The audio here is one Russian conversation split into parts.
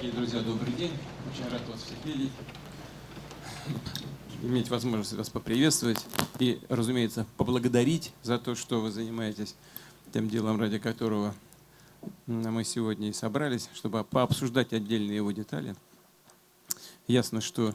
Дорогие друзья, добрый день. Очень рад вас всех видеть. Иметь возможность вас поприветствовать и, разумеется, поблагодарить за то, что вы занимаетесь тем делом, ради которого мы сегодня и собрались, чтобы пообсуждать отдельные его детали. Ясно, что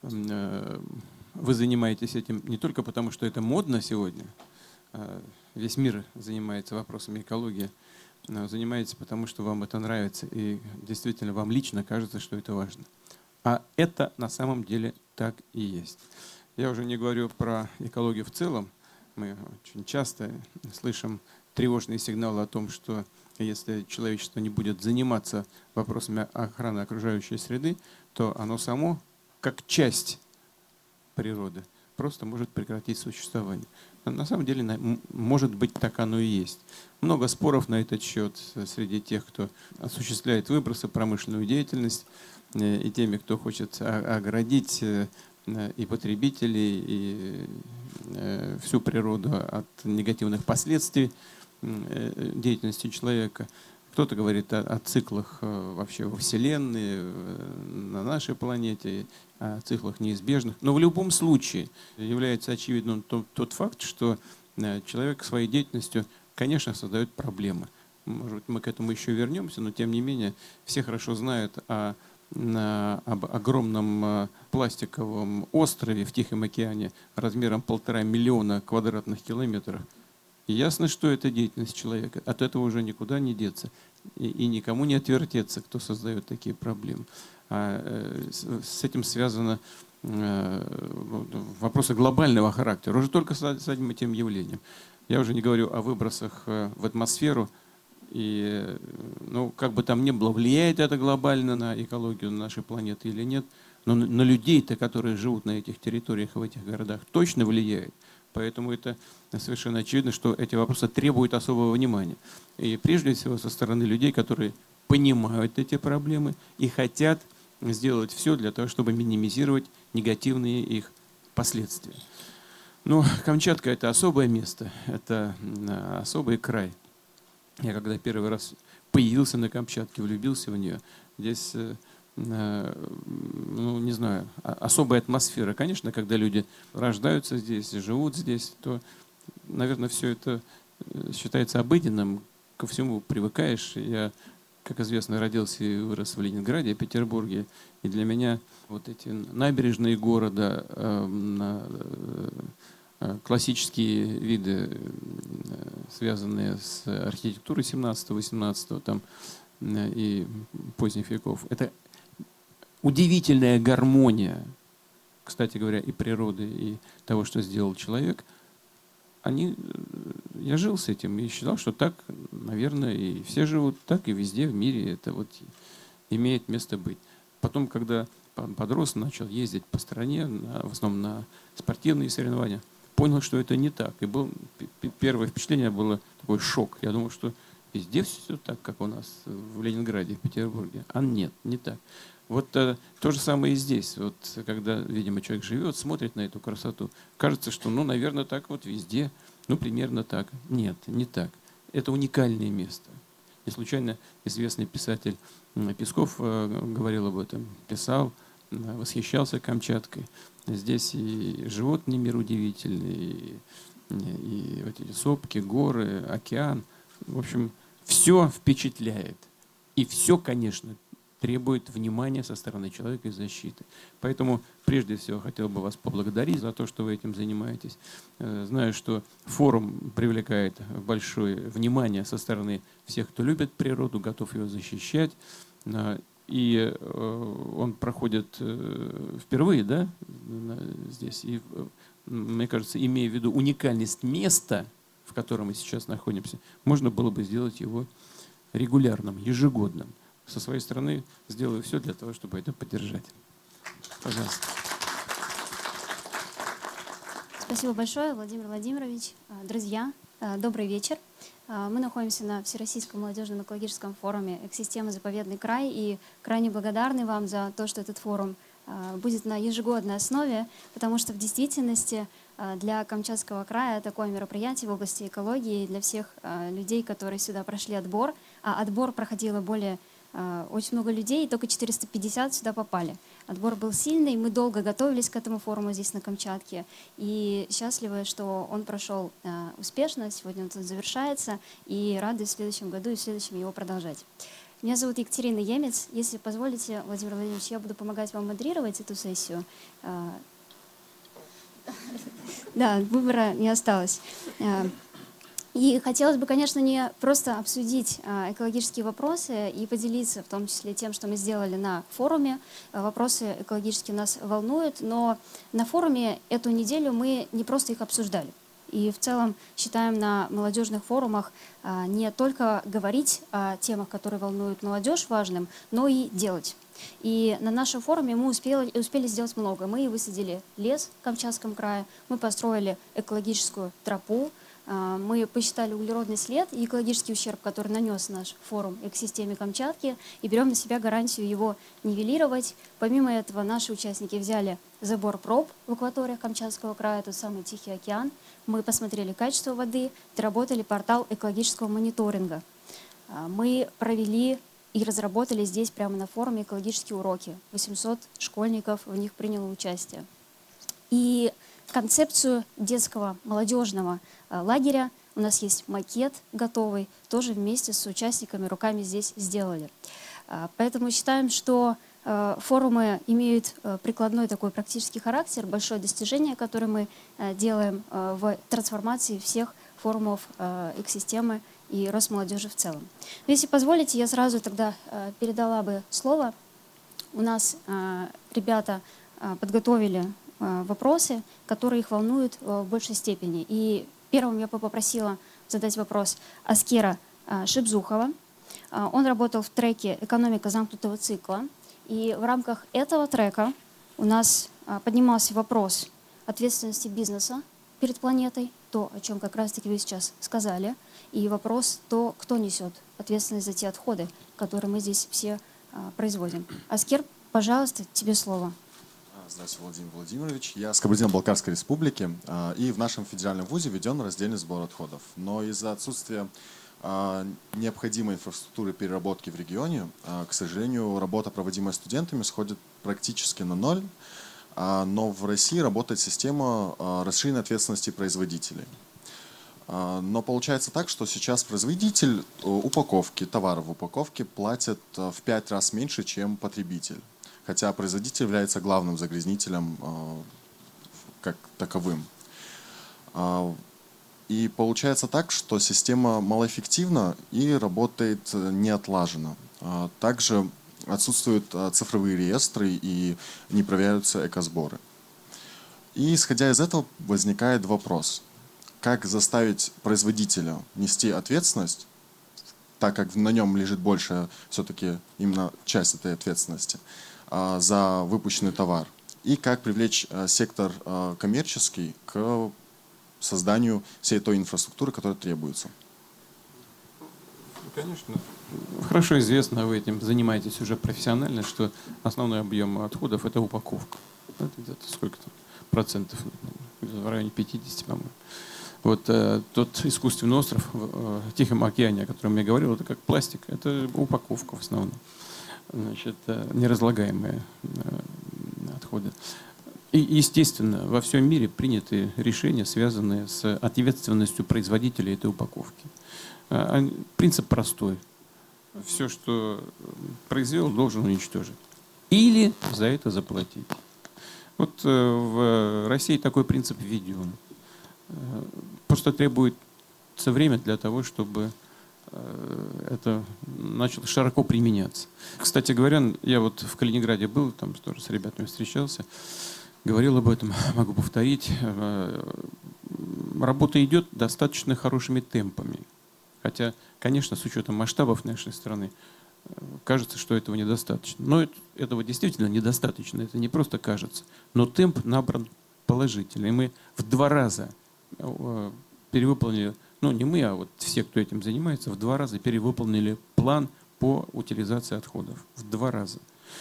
вы занимаетесь этим не только потому, что это модно сегодня, весь мир занимается вопросами экологии, но занимаетесь потому, что вам это нравится и действительно вам лично кажется, что это важно. А это на самом деле так и есть. Я уже не говорю про экологию в целом. Мы очень часто слышим тревожные сигналы о том, что если человечество не будет заниматься вопросами охраны окружающей среды, то оно само, как часть природы, просто может прекратить существование. На самом деле, может быть, так оно и есть. Много споров на этот счет среди тех, кто осуществляет выбросы, промышленную деятельность, и теми, кто хочет оградить и потребителей, и всю природу от негативных последствий деятельности человека. Кто-то говорит о циклах вообще во Вселенной, на нашей планете, о циклах неизбежных. Но в любом случае является очевидным тот факт, что человек своей деятельностью, конечно, создает проблемы. Может быть, мы к этому еще вернемся, но тем не менее все хорошо знают об огромном пластиковом острове в Тихом океане размером 1,5 миллиона квадратных километров. И ясно, что это деятельность человека. От этого уже никуда не деться. И никому не отвертеться, кто создает такие проблемы. С этим связаны вопросы глобального характера, уже только с одним этим явлением. Я уже не говорю о выбросах в атмосферу. И, как бы там ни было, влияет это глобально на экологию нашей планеты или нет, но на людей-то, которые живут на этих территориях и в этих городах, точно влияет. Поэтому это совершенно очевидно, что эти вопросы требуют особого внимания. И прежде всего со стороны людей, которые понимают эти проблемы и хотят сделать все для того, чтобы минимизировать негативные их последствия. Но Камчатка – это особое место, это особый край. Я когда первый раз появился на Камчатке, влюбился в нее, здесь, не знаю, особая атмосфера. Конечно, когда люди рождаются здесь, живут здесь, то, наверное, все это считается обыденным, ко всему привыкаешь. Я, как известно, родился и вырос в Ленинграде, Петербурге, и для меня вот эти набережные города, классические виды, связанные с архитектурой 17-18 там, и поздних веков. Это удивительная гармония, кстати говоря, и природы, и того, что сделал человек. Я жил с этим и считал, что так, наверное, и все живут, так и везде в мире это вот имеет место быть. Потом, когда подрос, начал ездить по стране, в основном на спортивные соревнования, понял, что это не так. И первое впечатление было такой шок. Я думал, что везде все так, как у нас в Ленинграде, в Петербурге. А нет, не так. Вот то же самое и здесь. Вот, когда, видимо, человек живет, смотрит на эту красоту, кажется, что, наверное, так вот везде, примерно так. Нет, не так. Это уникальное место. Не случайно известный писатель Песков говорил об этом, писал, восхищался Камчаткой. Здесь и животный мир удивительный, и вот эти сопки, горы, океан. В общем, все впечатляет. И все, конечно, требует внимания со стороны человека и защиты. Поэтому прежде всего хотел бы вас поблагодарить за то, что вы этим занимаетесь. Знаю, что форум привлекает большое внимание со стороны всех, кто любит природу, готов ее защищать. И он проходит впервые, да, здесь. И, мне кажется, имея в виду уникальность места, в котором мы сейчас находимся, можно было бы сделать его регулярным, ежегодным. Со своей стороны сделаю все для того, чтобы это поддержать. Пожалуйста. Спасибо большое, Владимир Владимирович. Друзья, добрый вечер. Мы находимся на Всероссийском молодежном экологическом форуме «Экосистема. Заповедный край» и крайне благодарны вам за то, что этот форум будет на ежегодной основе, потому что в действительности для Камчатского края такое мероприятие в области экологии для всех людей, которые сюда прошли отбор, а отбор проходило более Очень много людей, и только 450 сюда попали. Отбор был сильный, мы долго готовились к этому форуму здесь на Камчатке, и счастливы, что он прошел успешно, сегодня он тут завершается, и рады в следующем году и в следующем его продолжать. Меня зовут Екатерина Емец. Если позволите, Владимир Владимирович, я буду помогать вам модерировать эту сессию. Да, выбора не осталось. И хотелось бы, конечно, не просто обсудить экологические вопросы и поделиться в том числе тем, что мы сделали на форуме. Вопросы экологические нас волнуют, но на форуме эту неделю мы не просто их обсуждали. И в целом считаем на молодежных форумах не только говорить о темах, которые волнуют молодежь, важным, но и делать. И на нашем форуме мы успели сделать много. Мы высадили лес в Камчатском крае, мы построили экологическую тропу, мы посчитали углеродный след и экологический ущерб, который нанес наш форум экосистеме Камчатки, и берем на себя гарантию его нивелировать. Помимо этого, наши участники взяли забор проб в акваториях Камчатского края, тот самый Тихий океан. Мы посмотрели качество воды, доработали портал экологического мониторинга. Мы провели и разработали здесь прямо на форуме экологические уроки. 800 школьников в них приняло участие. И концепцию детского молодежного лагеря у нас есть макет готовый, тоже вместе с участниками руками здесь сделали. Поэтому считаем, что форумы имеют прикладной такой практический характер, большое достижение, которое мы делаем в трансформации всех форумов экосистемы и Росмолодежи в целом. Но если позволите, я сразу тогда передала бы слово. У нас ребята подготовили вопросы, которые их волнуют в большей степени. И первым я бы попросила задать вопрос Аскера Шипзухова. Он работал в треке «Экономика замкнутого цикла». И в рамках этого трека у нас поднимался вопрос ответственности бизнеса перед планетой, то, о чем как раз-таки вы сейчас сказали, и вопрос, то, кто несет ответственность за те отходы, которые мы здесь все производим. Аскер, пожалуйста, тебе слово. Здравствуйте, Владимир Владимирович. Я с Кабардино-Балкарской республики, и в нашем федеральном вузе введен раздельный сбор отходов. Но из-за отсутствия необходимой инфраструктуры переработки в регионе, к сожалению, работа, проводимая студентами, сходит практически на ноль. Но в России работает система расширенной ответственности производителей. Но получается так, что сейчас производитель упаковки, товара в упаковке платит в 5 раз меньше, чем потребитель. Хотя производитель является главным загрязнителем как таковым. И получается так, что система малоэффективна и работает неотлаженно. Также отсутствуют цифровые реестры и не проверяются экосборы. И исходя из этого возникает вопрос, как заставить производителя нести ответственность, так как на нем лежит больше все-таки именно часть этой ответственности, за выпущенный товар, и как привлечь сектор коммерческий к созданию всей той инфраструктуры, которая требуется. Конечно. Хорошо известно, вы этим занимаетесь уже профессионально, что основной объем отходов – это упаковка. Это где-то сколько там процентов? В районе 50, по-моему. Вот тот искусственный остров в Тихом океане, о котором я говорил, это как пластик, это упаковка в основном. Значит, неразлагаемые отходы. И, естественно, во всем мире приняты решения, связанные с ответственностью производителя этой упаковки. Принцип простой. Все, что произвел, должен уничтожить. Или за это заплатить. Вот в России такой принцип введен. Просто требуется время для того, чтобы это начало широко применяться. Кстати говоря, я вот в Калининграде был, там тоже с ребятами встречался, говорил об этом, могу повторить. Работа идет достаточно хорошими темпами. Хотя, конечно, с учетом масштабов нашей страны, кажется, что этого недостаточно. Но этого действительно недостаточно, это не просто кажется. Но темп набран положительный. Мы в 2 раза перевыполнили, ну не мы, а вот все, кто этим занимается, в 2 раза перевыполнили план по утилизации отходов. В 2 раза.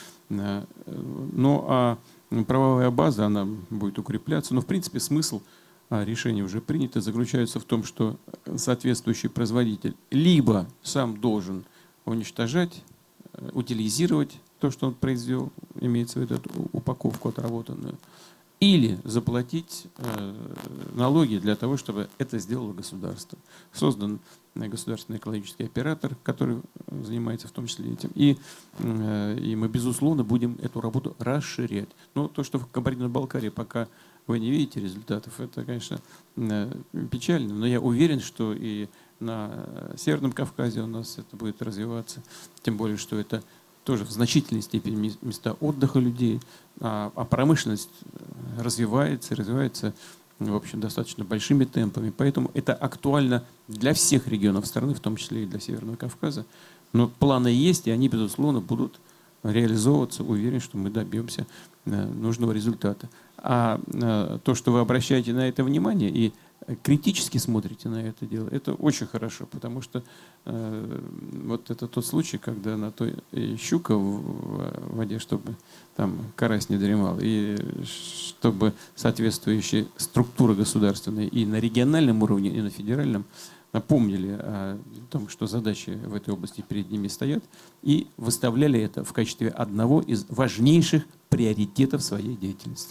Ну а правовая база, она будет укрепляться. Но в принципе смысл решения уже принято, заключается в том, что соответствующий производитель либо сам должен уничтожать утилизировать то, что он произвел, имеется в виду эту упаковку отработанную, или заплатить налоги для того, чтобы это сделало государство. Создан государственный экологический оператор, который занимается в том числе этим. И мы, безусловно, будем эту работу расширять. Но то, что в Кабардино-Балкарии пока вы не видите результатов, это, конечно, печально. Но я уверен, что и на Северном Кавказе у нас это будет развиваться. Тем более, что это тоже в значительной степени места отдыха людей, а промышленность развивается, в общем, достаточно большими темпами. Поэтому это актуально для всех регионов страны, в том числе и для Северного Кавказа. Но планы есть, и они, безусловно, будут реализовываться. Уверен, что мы добьемся нужного результата. А то, что вы обращаете на это внимание и критически смотрите на это дело, это очень хорошо, потому что вот это тот случай, когда на той щука в воде, чтобы там карась не дремал, и чтобы соответствующие структуры государственные и на региональном уровне, и на федеральном напомнили о том, что задачи в этой области перед ними стоят, и выставляли это в качестве одного из важнейших приоритетов своей деятельности.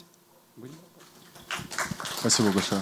Спасибо большое.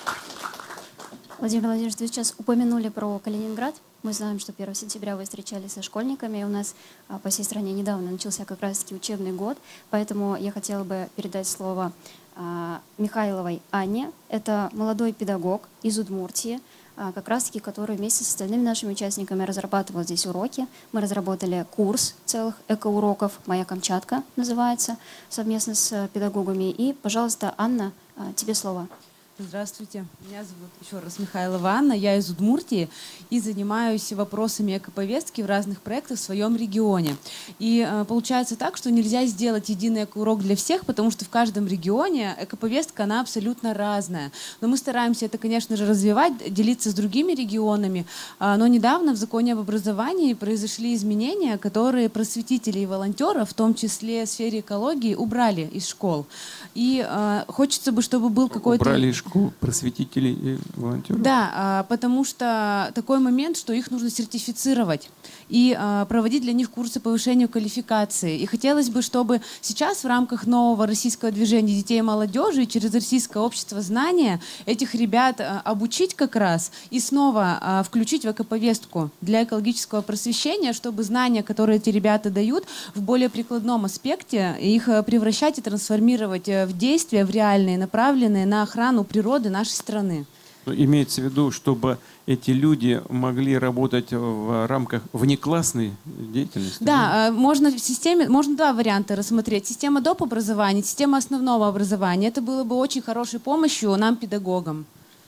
Владимир Владимирович, вы сейчас упомянули про Калининград. Мы знаем, что 1 сентября вы встречались со школьниками. У нас по всей стране недавно начался как раз-таки учебный год, поэтому я хотела бы передать слово Михайловой Анне. Это молодой педагог из Удмуртии, как раз-таки, который вместе с остальными нашими участниками разрабатывал здесь уроки. Мы разработали курс целых экоуроков «Моя Камчатка» называется, совместно с педагогами. И, пожалуйста, Анна, тебе слово. Здравствуйте, меня зовут еще раз Михайлова Анна, я из Удмуртии и занимаюсь вопросами экоповестки в разных проектах в своем регионе. И получается так, что нельзя сделать единый экоурок для всех, потому что в каждом регионе экоповестка, она абсолютно разная. Но мы стараемся это, конечно же, развивать, делиться с другими регионами. Но недавно в законе об образовании произошли изменения, которые просветители и волонтеры, в том числе в сфере экологии, убрали из школ. И хочется бы, чтобы был какой-то... Убрали из школ просветителей и волонтеров? Да, потому что такой момент, что их нужно сертифицировать и проводить для них курсы повышения квалификации. И хотелось бы, чтобы сейчас в рамках нового российского движения детей и молодежи и через Российское общество знания этих ребят обучить как раз и снова включить в экоповестку для экологического просвещения, чтобы знания, которые эти ребята дают, в более прикладном аспекте их превращать и трансформировать в действия, в реальные, направленные на охрану природы нашей страны. Имеется в виду, чтобы эти люди могли работать в рамках внеклассной деятельности? Да, можно в системе, можно два варианта рассмотреть. Система доп. Образования, система основного образования. Это было бы очень хорошей помощью нам, педагогам.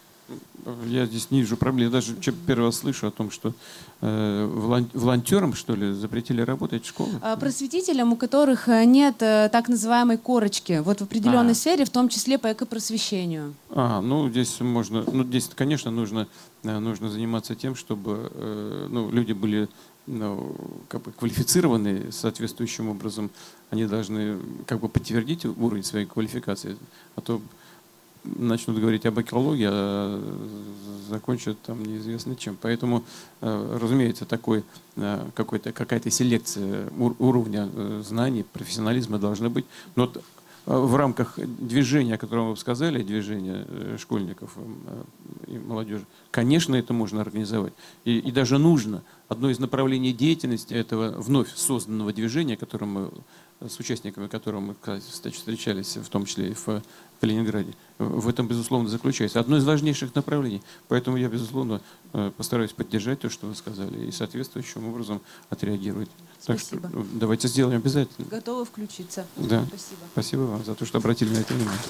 Я здесь не вижу проблем. Я даже первый раз слышу о том, что волонтерам, что ли, запретили работать в школах? Просветителям, у которых нет так называемой корочки, вот в определенной сфере, в том числе по экопросвещению. Ну здесь можно, здесь, конечно, нужно заниматься тем, чтобы люди были как бы квалифицированы соответствующим образом. Они должны как бы подтвердить уровень своей квалификации, а то начнут говорить об экологии, а закончат там неизвестно чем. Поэтому, разумеется, какая-то селекция уровня знаний, профессионализма должна быть. Но в рамках движения, о котором вы сказали, движения школьников и молодежи, конечно, это можно организовать. И даже нужно. Одно из направлений деятельности этого вновь созданного движения, с участниками которого мы, кстати, встречались, в том числе и в Калининграде, в этом, безусловно, заключается. Одно из важнейших направлений. Поэтому я, безусловно, постараюсь поддержать то, что вы сказали, и соответствующим образом отреагировать. Спасибо. Так что давайте сделаем обязательно. Готовы включиться. Да. Спасибо. Спасибо вам за то, что обратили на это внимание.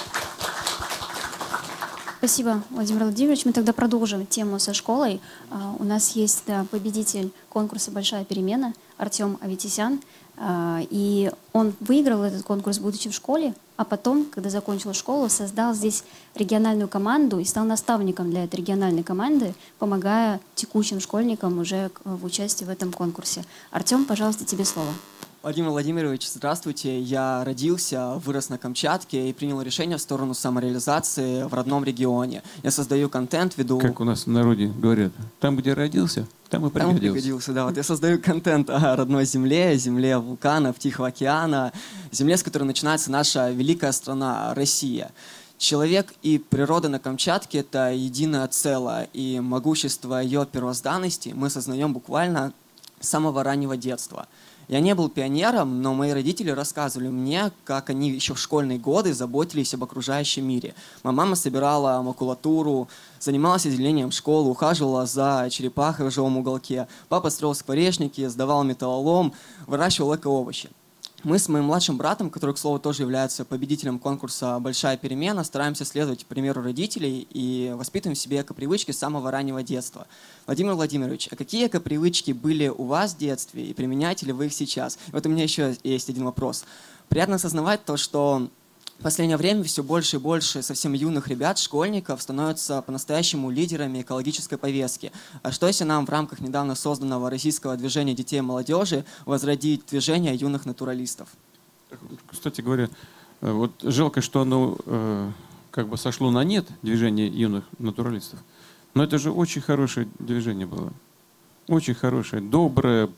Спасибо, Владимир Владимирович. Мы тогда продолжим тему со школой. У нас есть победитель конкурса «Большая перемена» Артем Аветисян. И он выиграл этот конкурс, будучи в школе, а потом, когда закончил школу, создал здесь региональную команду и стал наставником для этой региональной команды, помогая текущим школьникам уже в участии в этом конкурсе. Артем, пожалуйста, тебе слово. Владимир Владимирович, здравствуйте. Я родился, вырос на Камчатке и принял решение в сторону самореализации в родном регионе. Я создаю контент, веду... Как у нас в народе говорят, там, где родился, там и Там пригодился. пригодился, да. Вот я создаю контент о родной земле, земле вулканов, Тихого океана, земле, с которой начинается наша великая страна Россия. Человек и природа на Камчатке — это единое целое, и могущество ее первозданности мы сознаем буквально с самого раннего детства. Я не был пионером, но мои родители рассказывали мне, как они еще в школьные годы заботились об окружающем мире. Моя мама собирала макулатуру, занималась озеленением школы, ухаживала за черепахой в жилом уголке. Папа строил скворечники, сдавал металлолом, выращивал эко-овощи. Мы с моим младшим братом, который, к слову, тоже является победителем конкурса «Большая перемена», стараемся следовать примеру родителей и воспитываем в себе эко-привычки с самого раннего детства. Владимир Владимирович, а какие эко-привычки были у вас в детстве и применяете ли вы их сейчас? И вот у меня еще есть один вопрос. Приятно осознавать то, что в последнее время все больше и больше совсем юных ребят, школьников, становятся по-настоящему лидерами экологической повестки. А что если нам в рамках недавно созданного российского движения детей и молодежи возродить движение юных натуралистов? Кстати говоря, вот жалко, что оно как бы сошло на нет, движение юных натуралистов. Но это же очень хорошее движение было. Очень хорошее, доброе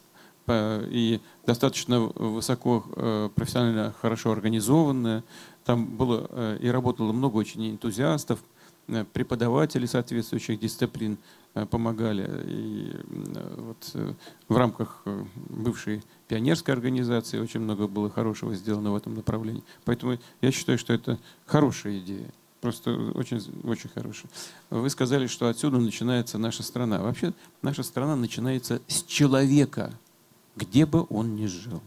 и достаточно высоко профессионально хорошо организованное. Там было и работало много очень энтузиастов, преподаватели соответствующих дисциплин помогали. И вот в рамках бывшей пионерской организации очень много было хорошего сделано в этом направлении. Поэтому я считаю, что это хорошая идея. Просто очень, очень хорошая. Вы сказали, что отсюда начинается наша страна. Вообще наша страна начинается с человека, где бы он ни жил.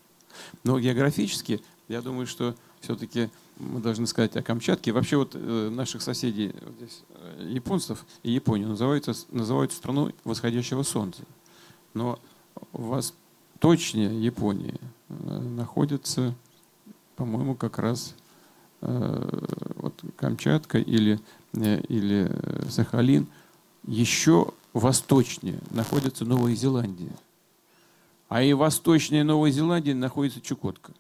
Но географически, я думаю, что все-таки мы должны сказать о Камчатке. Вообще вот наших соседей, вот здесь, японцев и Японию, называют страной восходящего солнца. Но восточнее Японии находится, по-моему, как раз вот Камчатка или Сахалин. Еще восточнее находится Новая Зеландия. А и восточнее Новой Зеландии находится Чукотка.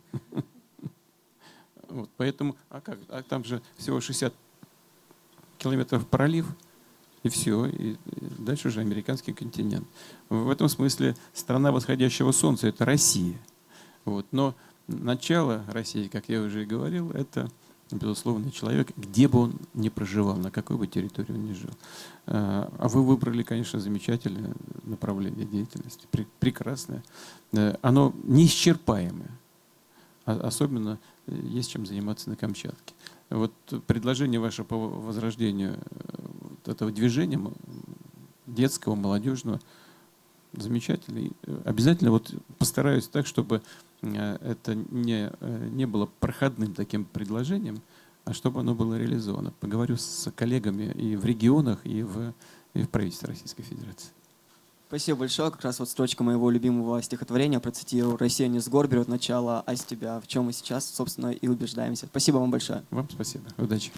Вот, поэтому, там же всего 60 километров пролив, и все, и дальше уже американский континент. В этом смысле страна восходящего солнца — это Россия. Вот. Но начало России, как я уже и говорил, это, безусловно, человек, где бы он ни проживал, на какой бы территории он ни жил. А вы выбрали, конечно, замечательное направление деятельности, прекрасное. Оно неисчерпаемое. Особенно есть чем заниматься на Камчатке. Вот предложение ваше по возрождению этого движения детского, молодежного замечательно. И обязательно вот постараюсь так, чтобы это не было проходным таким предложением, а чтобы оно было реализовано. Поговорю с коллегами и в регионах, и в правительстве Российской Федерации. Спасибо большое. Как раз вот строчка моего любимого стихотворения, процитирую: «Россия не с гор берет начало, а с тебя, в чем мы сейчас, собственно, и убеждаемся». Спасибо вам большое. Вам спасибо. Удачи.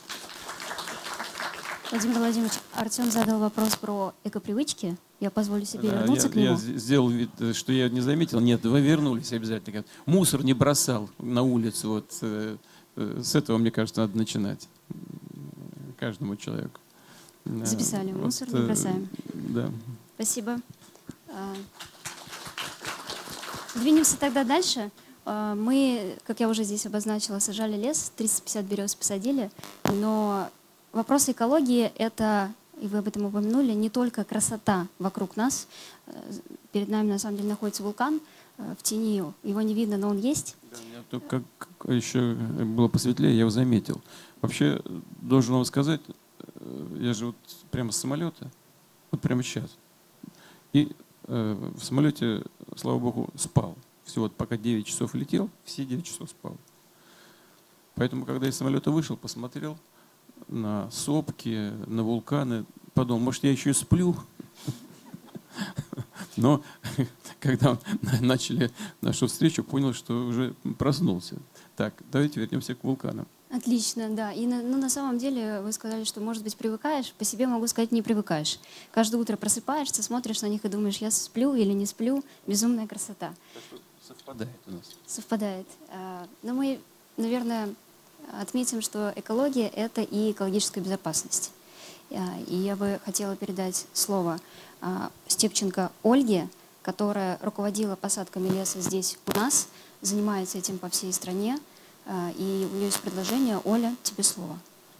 Владимир Владимирович, Артем задал вопрос про эко-привычки. Я позволю себе вернуться к нему. Я сделал вид, что я не заметил. Нет, вы вернулись обязательно. Мусор не бросал на улицу. Вот с этого, мне кажется, надо начинать. Каждому человеку. Записали. Вот, Мусор не бросаем. Да. Спасибо. Двинемся тогда дальше. Мы, как я уже здесь обозначила, сажали лес, 350 берез посадили, но вопрос экологии — это, и вы об этом упомянули, не только красота вокруг нас. Перед нами, на самом деле, находится вулкан в тени, его не видно, но он есть. Да, как еще было посветлее, я его заметил. Вообще, должен вам сказать, я же вот прямо с самолета, вот прямо сейчас, и в самолете, слава богу, спал. Всего вот пока 9 часов летел, все 9 часов спал. Поэтому, когда из самолета вышел, посмотрел на сопки, на вулканы, подумал, может, я еще и сплю. Но когда начали нашу встречу, понял, что уже проснулся. Так, давайте вернемся к вулканам. Отлично, да. И на самом деле вы сказали, что, может быть, привыкаешь. По себе могу сказать, не привыкаешь. Каждое утро просыпаешься, смотришь на них и думаешь, я сплю или не сплю. Безумная красота. Совпадает у нас. Совпадает. Но мы, наверное, отметим, что экология — это и экологическая безопасность. И я бы хотела передать слово Степченко Ольге, которая руководила посадками леса здесь у нас, занимается этим по всей стране. И у нее есть предложение. Оля, тебе слово.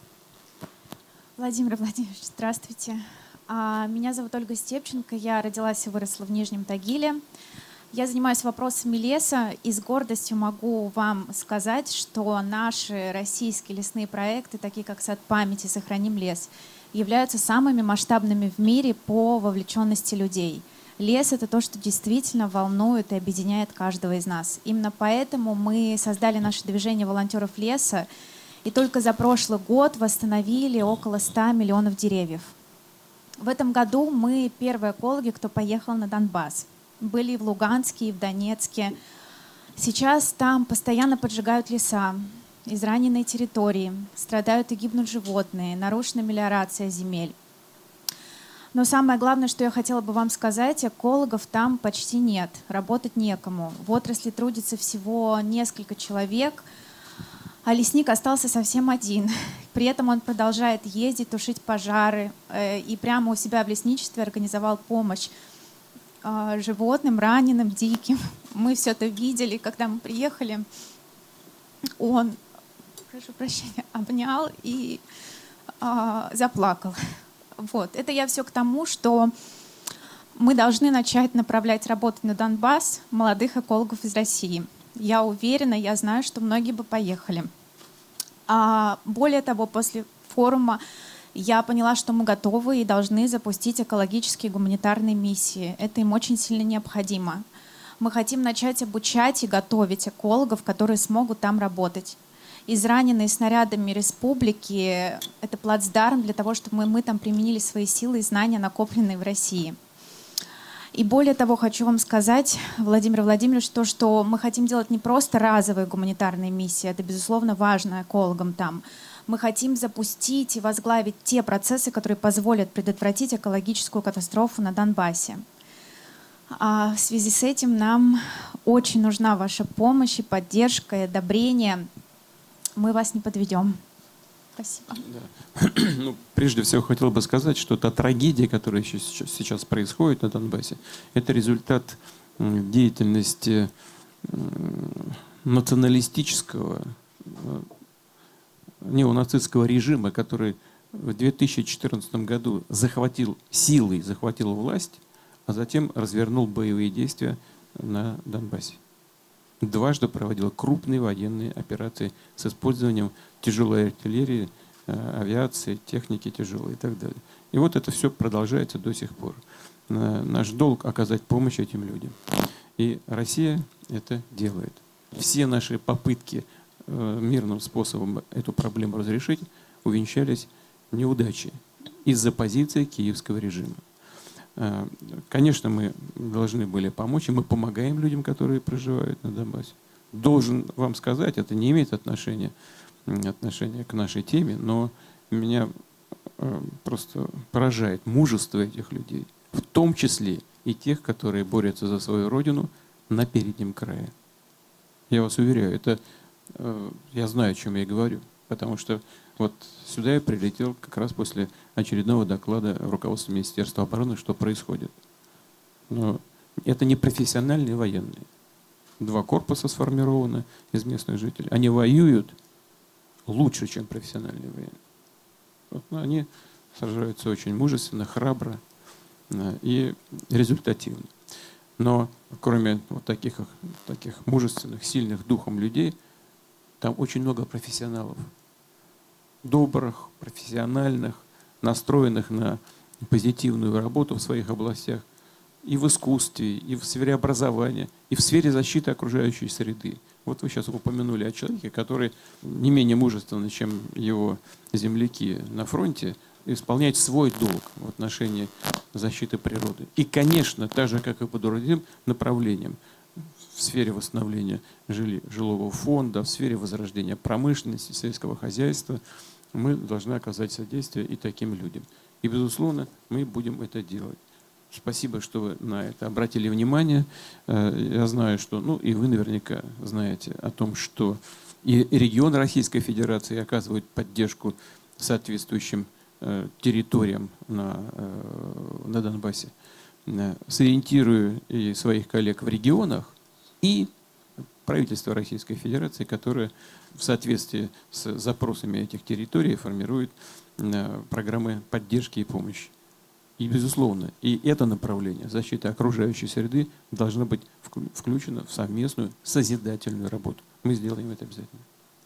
Владимир Владимирович, здравствуйте. Меня зовут Ольга Степченко, я родилась и выросла в Нижнем Тагиле. Я занимаюсь вопросами леса и с гордостью могу вам сказать, что наши российские лесные проекты, такие как «Сад памяти», «Сохраним лес», являются самыми масштабными в мире по вовлеченности людей. Лес — это то, что действительно волнует и объединяет каждого из нас. Именно поэтому мы создали наше движение волонтеров леса, и только за прошлый год восстановили около 100 миллионов деревьев. В этом году мы первые экологи, кто поехал на Донбасс. Были и в Луганске, и в Донецке. Сейчас там постоянно поджигают леса, израненные территории, страдают и гибнут животные, нарушена мелиорация земель. Но самое главное, что я хотела бы вам сказать, экологов там почти нет, работать некому. В отрасли трудится всего несколько человек, а лесник остался совсем один. При этом он продолжает ездить, тушить пожары и прямо у себя в лесничестве организовал помощь животным, раненым, диким. Мы все это видели, когда мы приехали. Он, прошу прощения, обнял и заплакал. Вот. Это я все к тому, что мы должны начать направлять работать на Донбасс молодых экологов из России. Я уверена, я знаю, что многие бы поехали. Более того, после форума я поняла, что мы готовы и должны запустить экологические гуманитарные миссии. Это им очень сильно необходимо. Мы хотим начать обучать и готовить экологов, которые смогут там работать. Израненные снарядами республики — это плацдарм для того, чтобы мы там применили свои силы и знания, накопленные в России. И более того, хочу вам сказать, Владимир Владимирович, то, что мы хотим делать не просто разовые гуманитарные миссии, это, безусловно, важно экологам там. Мы хотим запустить и возглавить те процессы, которые позволят предотвратить экологическую катастрофу на Донбассе. В связи с этим нам очень нужна ваша помощь и поддержка, и одобрение. Мы вас не подведем. Спасибо. Да. Ну, прежде всего, хотел бы сказать, что та трагедия, которая сейчас происходит на Донбассе, это результат деятельности националистического, неонацистского режима, который в 2014 году захватил власть, а затем развернул боевые действия на Донбассе. Дважды проводил крупные военные операции с использованием тяжелой артиллерии, авиации, техники тяжелой и так далее. И вот это все продолжается до сих пор. Наш долг — оказать помощь этим людям. И Россия это делает. Все наши попытки мирным способом эту проблему разрешить увенчались неудачей из-за позиции киевского режима. Конечно, мы должны были помочь, и мы помогаем людям, которые проживают на Донбассе. Должен вам сказать, это не имеет отношения к нашей теме, но меня просто поражает мужество этих людей, в том числе и тех, которые борются за свою родину на переднем крае. Я вас уверяю, я знаю, о чем я говорю, потому что вот сюда я прилетел как раз после очередного доклада руководства Министерства обороны, что происходит. Но это не профессиональные военные. 2 корпуса сформированы из местных жителей. Они воюют лучше, чем профессиональные военные. Вот, они сражаются очень мужественно, храбро и результативно. Но кроме вот таких мужественных, сильных духом людей, там очень много профессионалов. Добрых, профессиональных, настроенных на позитивную работу в своих областях и в искусстве, и в сфере образования, и в сфере защиты окружающей среды. Вот вы сейчас упомянули о человеке, который не менее мужественный, чем его земляки на фронте, исполняет свой долг в отношении защиты природы. И, конечно, так же, как и по другим направлениям, в сфере восстановления жилого фонда, в сфере возрождения промышленности, сельского хозяйства, мы должны оказать содействие и таким людям. И, безусловно, мы будем это делать. спасибо, что вы на это обратили внимание. Я знаю, что, ну и вы наверняка знаете о том, что и регион Российской Федерации оказывают поддержку соответствующим территориям на Донбассе. Сориентирую и своих коллег в регионах, и правительство Российской Федерации, которое в соответствии с запросами этих территорий формирует программы поддержки и помощи. И, безусловно, и это направление защиты окружающей среды должно быть включено в совместную созидательную работу. Мы сделаем это обязательно.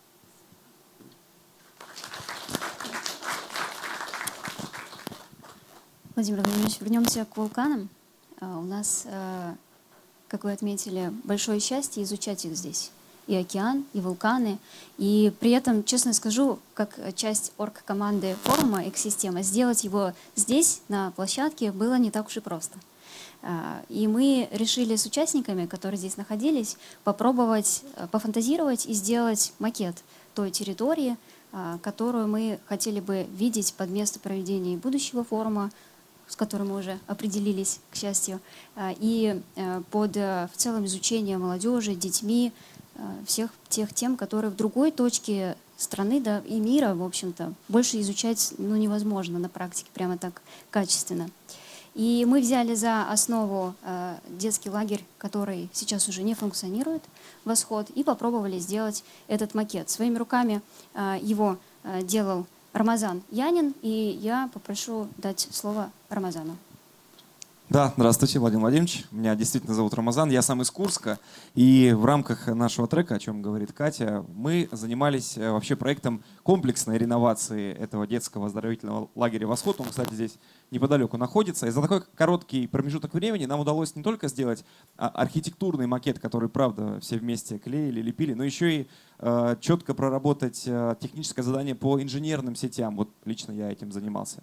Владимир Владимирович, вернемся к вулканам. У нас, как вы отметили, большое счастье изучать их здесь. И океан, и вулканы. И при этом, честно скажу, как часть оргкоманды форума «Экосистема», сделать его здесь, на площадке, было не так уж и просто. И мы решили с участниками, которые здесь находились, попробовать пофантазировать и сделать макет той территории, которую мы хотели бы видеть под место проведения будущего форума, с которым мы уже определились, к счастью, и под в целом изучение молодежи, детьми, всех тех тем, которые в другой точке страны, да, и мира, в общем-то, больше изучать невозможно на практике прямо так качественно. И мы взяли за основу детский лагерь, который сейчас уже не функционирует, «Восход», и попробовали сделать этот макет. Своими руками его делал Рамазан Янин, и я попрошу дать слово Рамазану. Да, здравствуйте, Владимир Владимирович. Меня действительно зовут Рамазан, я сам из Курска. И в рамках нашего трека, о чем говорит Катя, мы занимались вообще проектом комплексной реновации этого детского оздоровительного лагеря «Восход». Он, кстати, здесь неподалеку находится. И за такой короткий промежуток времени нам удалось не только сделать архитектурный макет, который, правда, все вместе клеили, лепили, но еще и четко проработать техническое задание по инженерным сетям. Вот лично я этим занимался.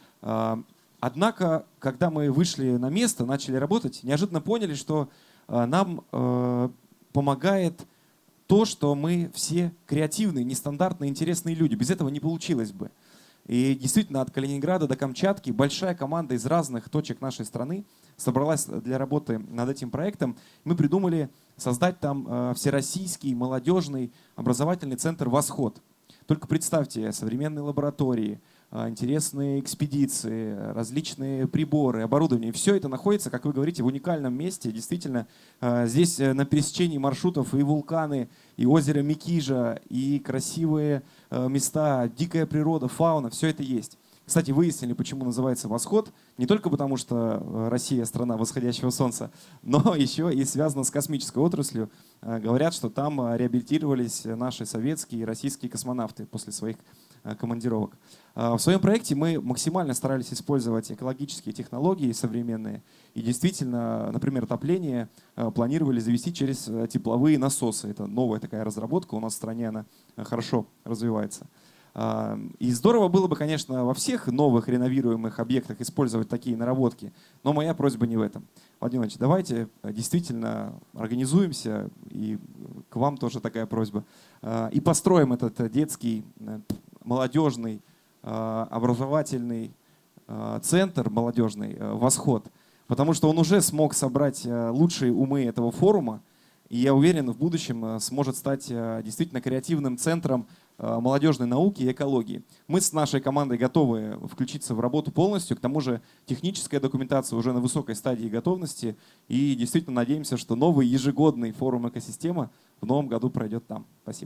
Однако, когда мы вышли на место, начали работать, неожиданно поняли, что нам помогает то, что мы все креативные, нестандартные, интересные люди. Без этого не получилось бы. И действительно, от Калининграда до Камчатки большая команда из разных точек нашей страны собралась для работы над этим проектом. Мы придумали создать там всероссийский молодежный образовательный центр «Восход». Только представьте, современные лаборатории, интересные экспедиции, различные приборы, оборудование. Все это находится, как вы говорите, в уникальном месте. Действительно, здесь на пересечении маршрутов и вулканы, и озеро Микижа, и красивые места, дикая природа, фауна. Все это есть. Кстати, выяснили, почему называется «Восход». Не только потому, что Россия — страна восходящего солнца, но еще и связано с космической отраслью. Говорят, что там реабилитировались наши советские и российские космонавты после своих командировок. В своем проекте мы максимально старались использовать экологические технологии современные. И действительно, например, отопление планировали завести через тепловые насосы. Это новая такая разработка. У нас в стране она хорошо развивается. И здорово было бы, конечно, во всех новых реновируемых объектах использовать такие наработки. Но моя просьба не в этом. Владимир Ильич, давайте действительно организуемся, и к вам тоже такая просьба, и построим этот детский, молодежный, образовательный центр молодежный «Восход», потому что он уже смог собрать лучшие умы этого форума, и я уверен, в будущем сможет стать действительно креативным центром молодежной науки и экологии. Мы с нашей командой готовы включиться в работу полностью, к тому же техническая документация уже на высокой стадии готовности, и действительно надеемся, что новый ежегодный форум «Экосистема» в новом году пройдет там. Спасибо.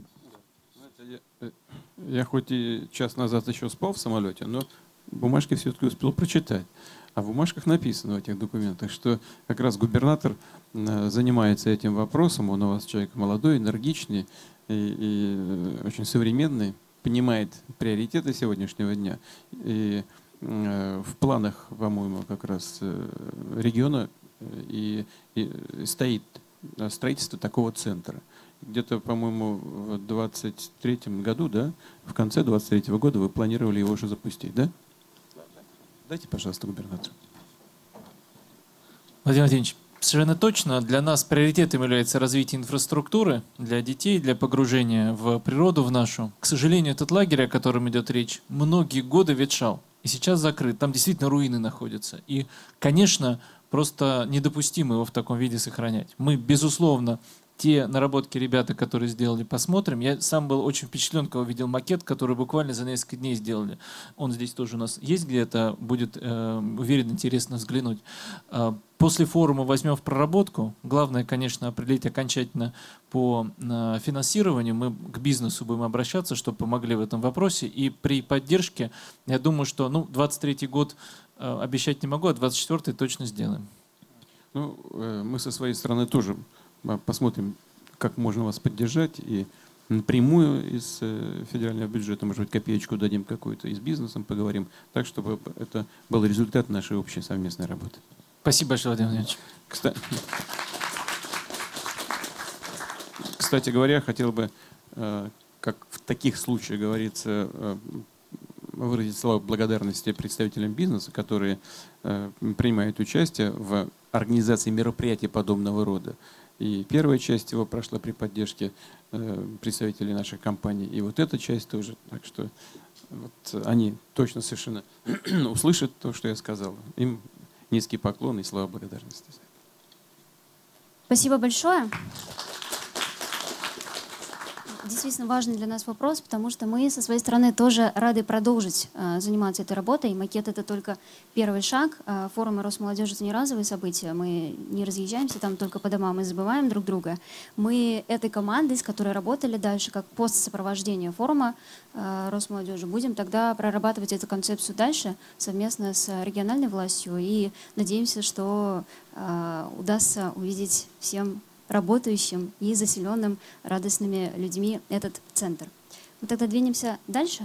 Я хоть и час назад еще спал в самолете, но бумажки все-таки успел прочитать. А в бумажках написано, в этих документах, что как раз губернатор занимается этим вопросом. Он у вас человек молодой, энергичный и очень современный, понимает приоритеты сегодняшнего дня. И в планах, по-моему, как раз региона и стоит строительство такого центра. Где-то, по-моему, в 23-м году, да, в конце 23-го года вы планировали его уже запустить, да? Дайте, пожалуйста, губернатору. Владимир Владимирович, совершенно точно для нас приоритетом является развитие инфраструктуры для детей, для погружения в природу в нашу. К сожалению, этот лагерь, о котором идет речь, многие годы ветшал. и сейчас закрыт. Там действительно руины находятся. И, конечно, просто недопустимо его в таком виде сохранять. Мы, безусловно, те наработки ребята, которые сделали, посмотрим. Я сам был очень впечатлен, когда увидел макет, который буквально за несколько дней сделали. Он здесь тоже у нас есть где-то, будет, уверен, интересно взглянуть. После форума возьмем в проработку. Главное, конечно, определить окончательно по финансированию. Мы к бизнесу будем обращаться, чтобы помогли в этом вопросе. И при поддержке, я думаю, что 23-й год обещать не могу, а 24-й точно сделаем. Ну, мы со своей стороны тоже посмотрим, как можно вас поддержать. И напрямую из федерального бюджета, может быть, копеечку дадим какую-то, и с бизнесом поговорим. Так, чтобы это был результат нашей общей совместной работы. Спасибо большое, Владимир Владимирович. Кстати говоря, хотел бы, как в таких случаях говорится, выразить слова благодарности представителям бизнеса, которые принимают участие в организации мероприятий подобного рода. И первая часть его прошла при поддержке представителей нашей компании, и вот эта часть тоже. Так что вот они точно совершенно услышат то, что я сказал. Им низкий поклон и слова благодарности. Спасибо большое. Действительно важный для нас вопрос, потому что мы со своей стороны тоже рады продолжить заниматься этой работой. Макет — это только первый шаг. Форумы Росмолодежи — это не разовые события. Мы не разъезжаемся там только по домам и забываем друг друга. Мы этой командой, с которой работали дальше, как постсопровождение форума Росмолодежи, будем тогда прорабатывать эту концепцию дальше совместно с региональной властью. И надеемся, что удастся увидеть всем работающим и заселенным радостными людьми этот центр. Мы тогда двинемся дальше.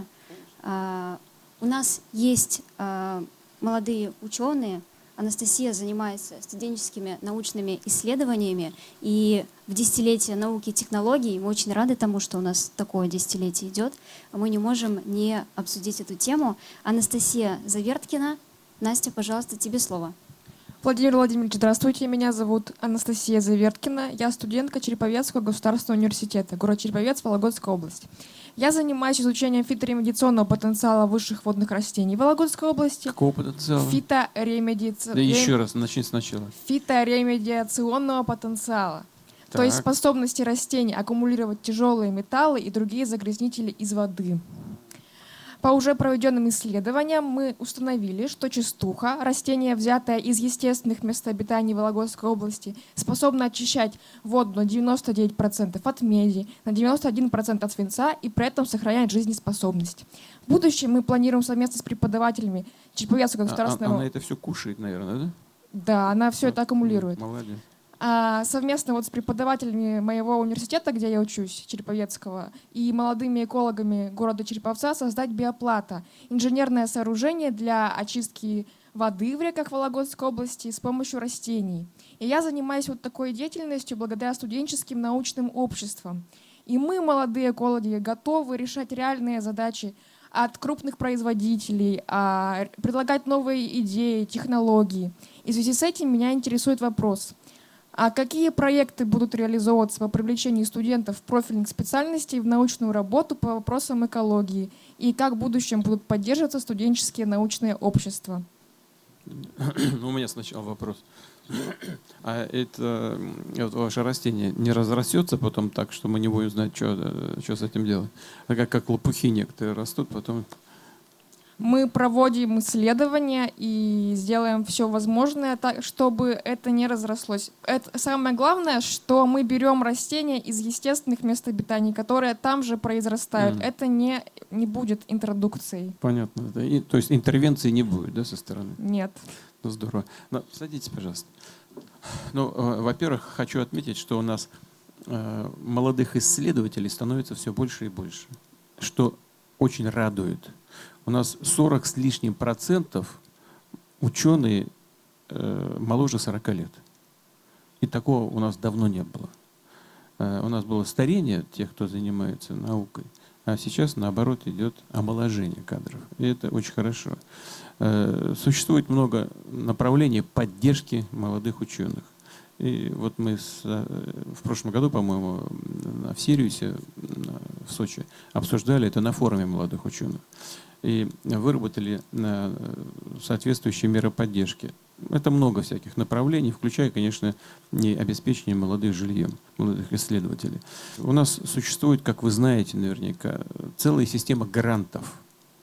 У нас есть молодые ученые. Анастасия занимается студенческими научными исследованиями. И в десятилетие науки и технологий мы очень рады тому, что у нас такое десятилетие идет. Мы не можем не обсудить эту тему. Анастасия Заверткина. Настя, пожалуйста, тебе слово. Владимир Владимирович, здравствуйте. Меня зовут Анастасия Заверткина. Я студентка Череповецкого государственного университета, город Череповец, Вологодская область. Я занимаюсь изучением фиторемедиационного потенциала высших водных растений Вологодской области. Какого потенциала? Да еще раз, начни сначала. Фиторемедиационного потенциала. Так. То есть способности растений аккумулировать тяжелые металлы и другие загрязнители из воды. По уже проведенным исследованиям мы установили, что частуха, растение, взятое из естественных мест обитания Вологодской области, способна очищать воду на 99% от меди, на 91% от свинца и при этом сохраняет жизнеспособность. В будущем мы планируем совместно с преподавателями Череповецкого государственного... Она это все кушает, наверное, да? Да, она все это аккумулирует. Молодец. Совместно вот с преподавателями моего университета, где я учусь, Череповецкого, и молодыми экологами города Череповца создать биоплата — инженерное сооружение для очистки воды в реках Вологодской области с помощью растений. И я занимаюсь вот такой деятельностью благодаря студенческим научным обществам. И мы, молодые экологи, готовы решать реальные задачи от крупных производителей, предлагать новые идеи, технологии. И в связи с этим меня интересует вопрос: а какие проекты будут реализовываться по привлечению студентов профильных специальностей в научную работу по вопросам экологии? И как в будущем будут поддерживаться студенческие научные общества? У меня сначала вопрос. А это вот ваше растение не разрастется потом так, что мы не будем знать, что с этим делать? А как лопухи некоторые растут, потом... Мы проводим исследования и сделаем все возможное, чтобы это не разрослось. Это самое главное, что мы берем растения из естественных мест обитания, которые там же произрастают. Это не будет интродукцией. Понятно. Да? То есть интервенции не будет, да, со стороны? Нет. Ну, здорово. Садитесь, пожалуйста. Во-первых, хочу отметить, что у нас молодых исследователей становится все больше и больше, что очень радует. У нас 40 с лишним процентов ученые моложе 40 лет. И такого у нас давно не было. У нас было старение тех, кто занимается наукой, а сейчас, наоборот, идет омоложение кадров. И это очень хорошо. Существует много направлений поддержки молодых ученых. И вот мы в прошлом году, по-моему, в Сириусе, в Сочи, обсуждали это на форуме молодых ученых. и выработали соответствующие меры поддержки. Это много всяких направлений, включая, конечно, и обеспечение молодых жильем, молодых исследователей. У нас существует, как вы знаете наверняка, целая система грантов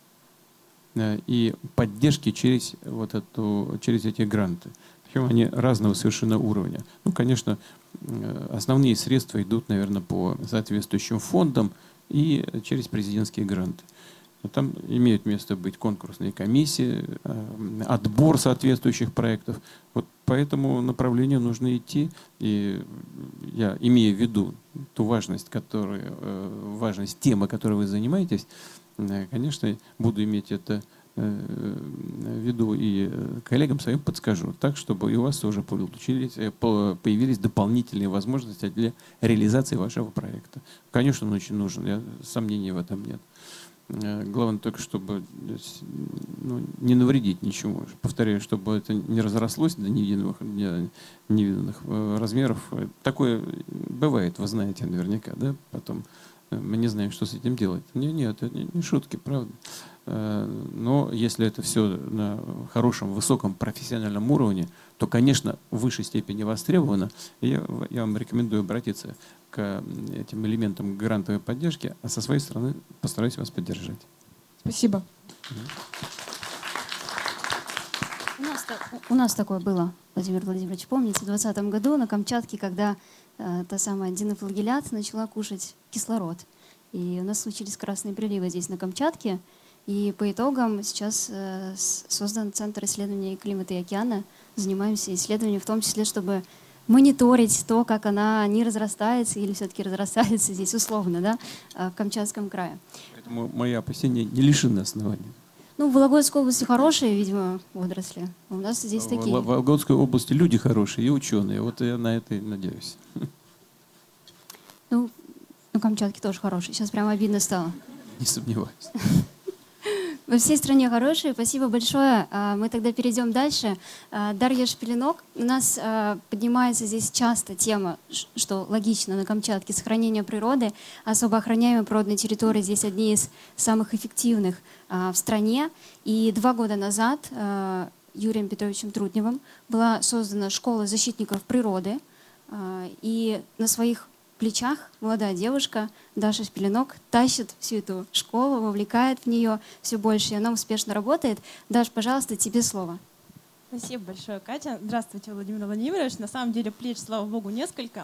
и поддержки через эти гранты. Причем они разного совершенно уровня. Ну, конечно, основные средства идут, наверное, по соответствующим фондам и через президентские гранты. Там имеют место быть конкурсные комиссии, отбор соответствующих проектов. Вот по этому направлению нужно идти. И я, имея в виду ту важность темы, которой вы занимаетесь, конечно, буду иметь это в виду и коллегам своим подскажу, так, чтобы и у вас тоже появились дополнительные возможности для реализации вашего проекта. Конечно, он очень нужен, сомнений в этом нет. Главное только, чтобы не навредить ничему. Повторяю, чтобы это не разрослось до невиданных размеров. Такое бывает, вы знаете наверняка, да? Потом мы не знаем, что с этим делать. Нет, это не шутки, правда. Но если это все на хорошем, высоком профессиональном уровне, то, конечно, в высшей степени востребовано. И я вам рекомендую обратиться к этим элементам грантовой поддержки, а со своей стороны постараюсь вас поддержать. Спасибо. У нас такое было, Владимир Владимирович, помните, в 2020 году на Камчатке, когда та самая динофлагелят начала кушать кислород. И у нас случились красные приливы здесь на Камчатке. И по итогам сейчас создан Центр исследования климата и океана. Занимаемся исследованием, в том числе, чтобы мониторить то, как она не разрастается или все-таки разрастается здесь условно, да, в Камчатском крае. Поэтому мои опасения не лишены оснований. Ну, в Вологодской области хорошие, видимо, водоросли. У нас здесь такие. В Вологодской области люди хорошие и ученые. Вот я на это и надеюсь. Ну, на Камчатке тоже хорошие. Сейчас прямо обидно стало. Не сомневаюсь. Во всей стране хорошие. Спасибо большое. Мы тогда перейдем дальше. Дарья Шпилинок. У нас поднимается здесь часто тема, что логично на Камчатке, сохранение природы. Особо охраняемые природные территории здесь одни из самых эффективных в стране. И 2 года назад Юрием Петровичем Трудневым была создана школа защитников природы. И на своих плечах молодая девушка Даша Шпилинок тащит всю эту школу, вовлекает в нее все больше, и она успешно работает. Даш, пожалуйста, тебе слово. Спасибо большое, Катя. Здравствуйте, Владимир Владимирович. На самом деле плеч, слава богу, несколько.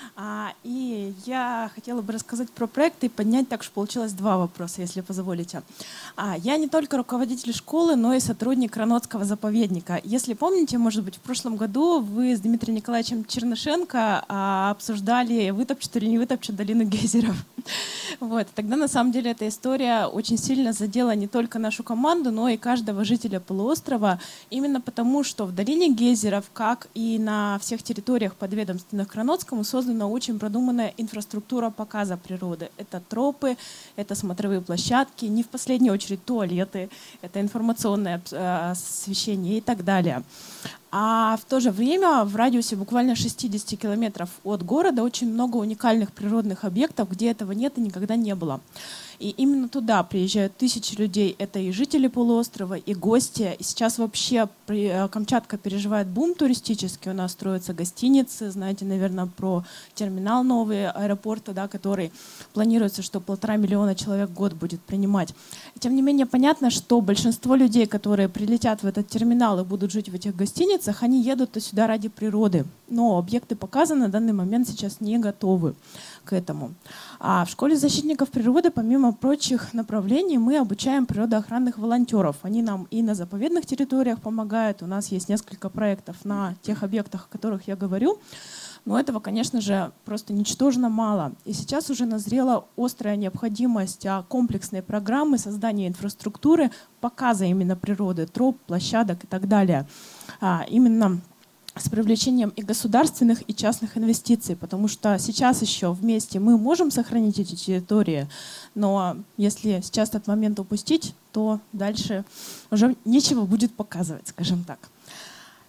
И я хотела бы рассказать про проект и поднять, так что получилось 2 вопроса, если позволите. Я не только руководитель школы, но и сотрудник Ранотского заповедника. Если помните, может быть, в прошлом году вы с Дмитрием Николаевичем Чернышенко обсуждали, вытопчут или не вытопчут долину гейзеров. Вот. Тогда, на самом деле, эта история очень сильно задела не только нашу команду, но и каждого жителя полуострова, именно потому, что в долине гейзеров, как и на всех территориях, подведомственных Кранотскому, создана очень продуманная инфраструктура показа природы. Это тропы, это смотровые площадки, не в последнюю очередь туалеты, это информационное освещение и так далее. А в то же время в радиусе буквально 60 километров от города очень много уникальных природных объектов, где этого нет и никогда не было. И именно туда приезжают тысячи людей. Это и жители полуострова, и гости. И сейчас вообще Камчатка переживает бум туристический. У нас строятся гостиницы. Знаете, наверное, про терминал новый аэропорта, да, который планируется, что 1,5 миллиона человек в год будет принимать. И тем не менее, понятно, что большинство людей, которые прилетят в этот терминал и будут жить в этих гостиницах, они едут сюда ради природы. Но объекты показа на данный момент сейчас не готовы к этому. А в школе защитников природы, помимо прочих направлений, мы обучаем природоохранных волонтеров. Они нам и на заповедных территориях помогают. У нас есть несколько проектов на тех объектах, о которых я говорю. Но этого, конечно же, просто ничтожно мало. И сейчас уже назрела острая необходимость комплексной программы создания инфраструктуры, показа именно природы, троп, площадок и так далее. Именно с привлечением и государственных, и частных инвестиций, потому что сейчас еще вместе мы можем сохранить эти территории, но если сейчас этот момент упустить, то дальше уже нечего будет показывать, скажем так.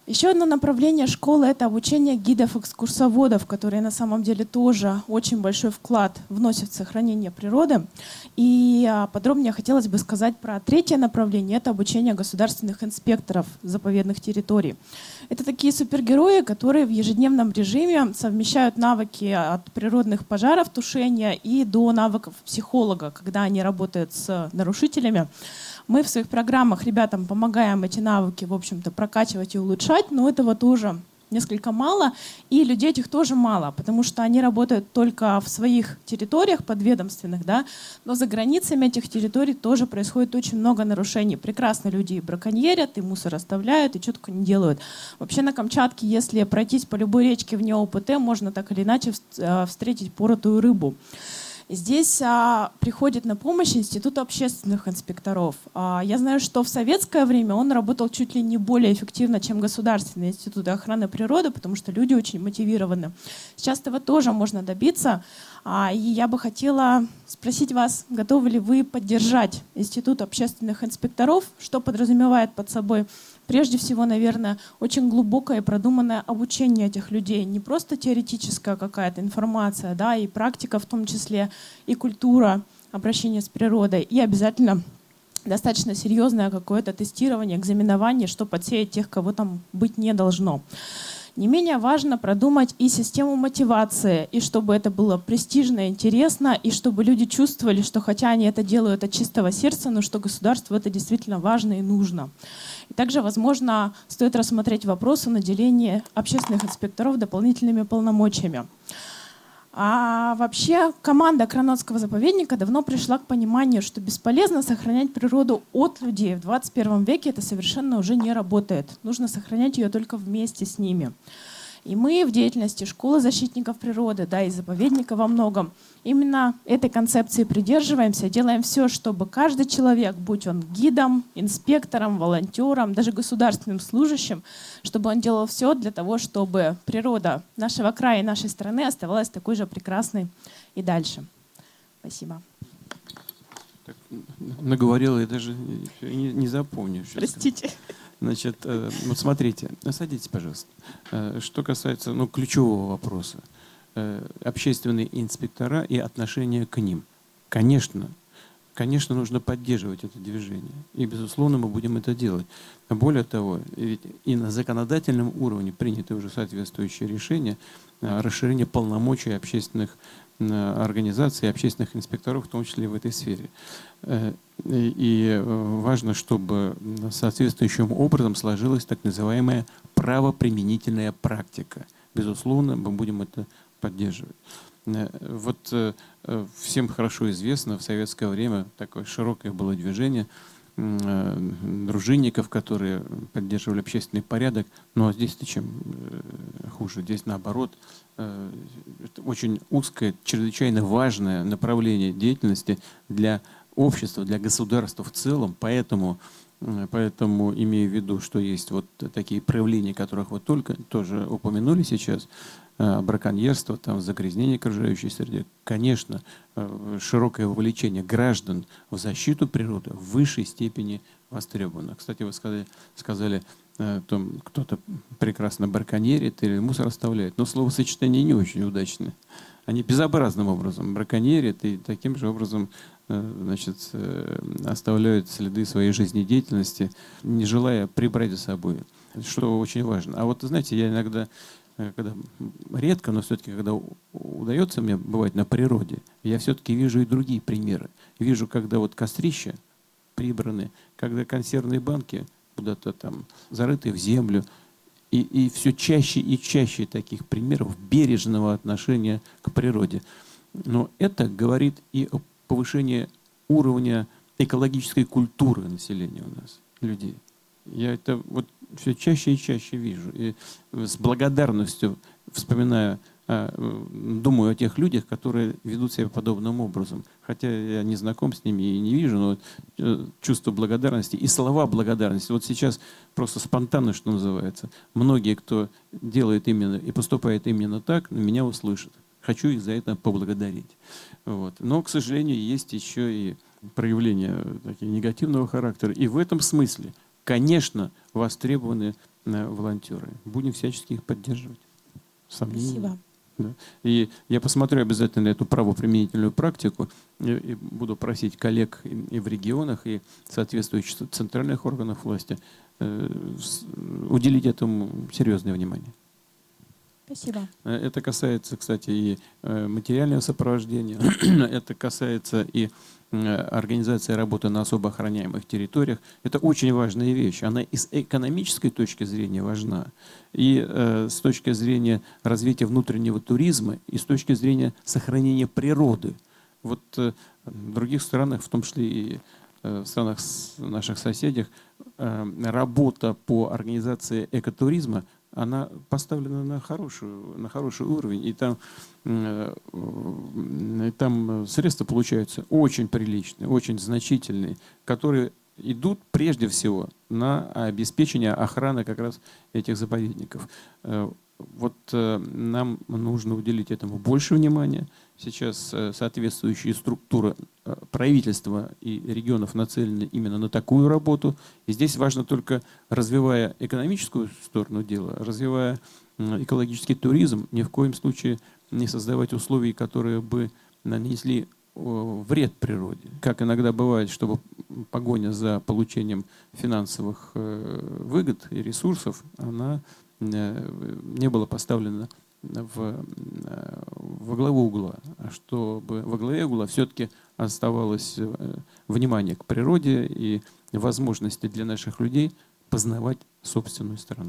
Еще одно направление школы — это обучение гидов-экскурсоводов, которые на самом деле тоже очень большой вклад вносят в сохранение природы. И подробнее хотелось бы сказать про третье направление — это обучение государственных инспекторов заповедных территорий. Это такие супергерои, которые в ежедневном режиме совмещают навыки от природных пожаров, тушения и до навыков психолога, когда они работают с нарушителями. Мы в своих программах ребятам помогаем эти навыки, в общем-то, прокачивать и улучшать, но этого тоже несколько мало, и людей этих тоже мало, потому что они работают только в своих территориях подведомственных, да, но за границами этих территорий тоже происходит очень много нарушений. Прекрасно люди и браконьерят, и мусор оставляют, и что только не делают. Вообще на Камчатке, если пройтись по любой речке вне ОПТ, можно так или иначе встретить поротую рыбу. Здесь приходит на помощь Институт общественных инспекторов. Я знаю, что в советское время он работал чуть ли не более эффективно, чем государственные институты охраны природы, потому что люди очень мотивированы. Сейчас этого тоже можно добиться. И я бы хотела спросить вас, готовы ли вы поддержать Институт общественных инспекторов, что подразумевает под собой прежде всего, наверное, очень глубокое и продуманное обучение этих людей. Не просто теоретическая какая-то информация, да, и практика в том числе, и культура обращения с природой, и обязательно достаточно серьезное какое-то тестирование, экзаменование, что подсеять тех, кого там быть не должно. Не менее важно продумать и систему мотивации, и чтобы это было престижно, интересно, и чтобы люди чувствовали, что хотя они это делают от чистого сердца, но что государству это действительно важно и нужно. И также, возможно, стоит рассмотреть вопрос о наделении общественных инспекторов дополнительными полномочиями. А вообще команда Кранотского заповедника давно пришла к пониманию, что бесполезно сохранять природу от людей. В 21 веке это совершенно уже не работает. Нужно сохранять ее только вместе с ними. И мы в деятельности школы защитников природы, да, и заповедника во многом, именно этой концепции придерживаемся, делаем все, чтобы каждый человек, будь он гидом, инспектором, волонтером, даже государственным служащим, чтобы он делал все для того, чтобы природа нашего края и нашей страны оставалась такой же прекрасной и дальше. Спасибо. Так, наговорила, я даже не запомню. Простите. Значит, вот смотрите, садитесь, пожалуйста. Что касается ключевого вопроса, общественные инспектора и отношение к ним. Конечно, нужно поддерживать это движение. И, безусловно, мы будем это делать. Более того, ведь и на законодательном уровне приняты уже соответствующие решения расширения полномочий общественных организаций, общественных инспекторов, в том числе и в этой сфере. И важно, чтобы соответствующим образом сложилась так называемая правоприменительная практика. Безусловно, мы будем это поддерживать. Вот всем хорошо известно, в советское время такое широкое было движение дружинников, которые поддерживали общественный порядок. Но здесь-то чем хуже? Здесь наоборот, это очень узкое, чрезвычайно важное направление деятельности для общества, для государства в целом. Поэтому имею в виду, что есть вот такие проявления, которых вы только тоже упомянули сейчас, браконьерство, там, загрязнение окружающей среды. Конечно, широкое вовлечение граждан в защиту природы в высшей степени востребовано. Кстати, вы сказали, кто-то прекрасно браконьерит или мусор оставляет, но словосочетание не очень удачное. Они безобразным образом браконьерят и таким же образом оставляют следы своей жизнедеятельности, не желая прибрать за собой, что очень важно. А вот, знаете, я иногда, редко, но все-таки, когда удается мне бывать на природе, я все-таки вижу и другие примеры. Вижу, когда вот кострища прибраны, когда консервные банки куда-то там зарыты в землю, и все чаще и чаще таких примеров бережного отношения к природе. Но это говорит и о повышении уровня экологической культуры населения у нас, людей. Я это вот все чаще и чаще вижу. И с благодарностью вспоминаю, думаю о тех людях, которые ведут себя подобным образом. Хотя я не знаком с ними и не вижу, но чувство благодарности и слова благодарности. Вот сейчас просто спонтанно, что называется. Многие, кто делает именно и поступает именно так, меня услышат. Хочу их за это поблагодарить. Вот. Но, к сожалению, есть еще и проявления такие негативного характера. И в этом смысле, конечно, востребованы волонтеры. Будем всячески их поддерживать. Сомнений нет. Спасибо. Да. И я посмотрю обязательно эту правоприменительную практику и буду просить коллег и в регионах, и соответствующих центральных органов власти уделить этому серьезное внимание. Спасибо. Это касается, кстати, и материального сопровождения, это касается и организации работы на особо охраняемых территориях. Это очень важная вещь. Она и с экономической точки зрения важна, и с точки зрения развития внутреннего туризма, и с точки зрения сохранения природы. Вот в других странах, в том числе и в странах наших соседях, работа по организации экотуризма, она поставлена на хороший уровень, и там средства получаются очень приличные, очень значительные, которые идут прежде всего на обеспечение охраны как раз этих заповедников. Вот нам нужно уделить этому больше внимания. Сейчас соответствующие структуры правительства и регионов нацелены именно на такую работу. И здесь важно только, развивая экономическую сторону дела, развивая экологический туризм, ни в коем случае не создавать условий, которые бы нанесли вред природе. Как иногда бывает, чтобы погоня за получением финансовых выгод и ресурсов, она не была поставлена во главу угла, а чтобы во главе угла все-таки оставалось внимание к природе и возможности для наших людей познавать собственную страну.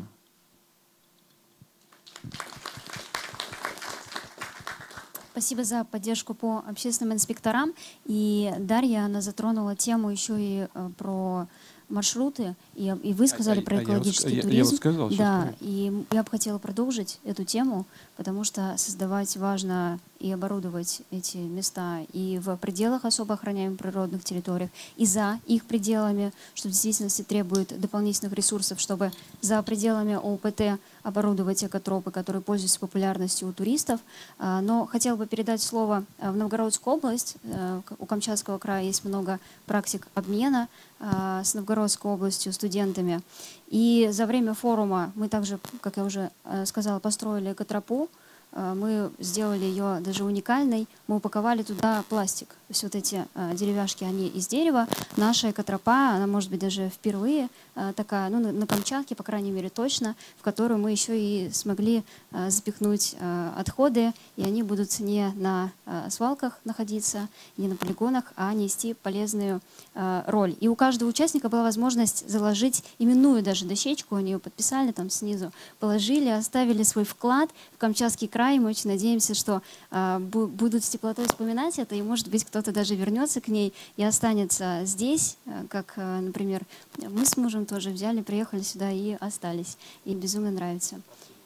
Спасибо за поддержку по общественным инспекторам. И Дарья, она затронула тему еще и про маршруты, и вы сказали про экологический туризм. Я вот сказал, да, и я бы хотела продолжить эту тему, потому что создавать важно и оборудовать эти места и в пределах особо охраняемых природных территориях, и за их пределами, что в действительности требует дополнительных ресурсов, чтобы за пределами ОПТ оборудовать экотропы, которые пользуются популярностью у туристов. Но хотела бы передать слово в Новгородскую область. У Камчатского края есть много практик обмена с Новгородской областью студентами. И за время форума мы также, как я уже сказала, построили экотропу. Мы сделали ее даже уникальной. Мы упаковали туда пластик. То есть вот эти деревяшки, они из дерева. Наша экотропа, она может быть даже впервые такая, ну, на Камчатке, по крайней мере, точно, в которую мы еще и смогли запихнуть отходы, и они будут не на свалках находиться, не на полигонах, а нести полезную роль. И у каждого участника была возможность заложить именную даже дощечку, они ее подписали там снизу, положили, оставили свой вклад в Камчатский край. Мы очень надеемся, что будут с теплотой вспоминать это, и, может быть, кто-то даже вернется к ней и останется здесь, как, например, мы с мужем тоже взяли, приехали сюда и остались. И безумно нравится.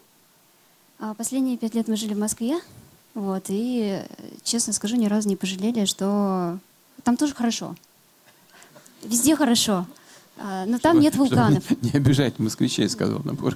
Последние 5 лет мы жили в Москве, вот, и, честно скажу, ни разу не пожалели, что там тоже хорошо. Везде хорошо. Но там нет вулканов. Не обижать москвичей, сказал Напор.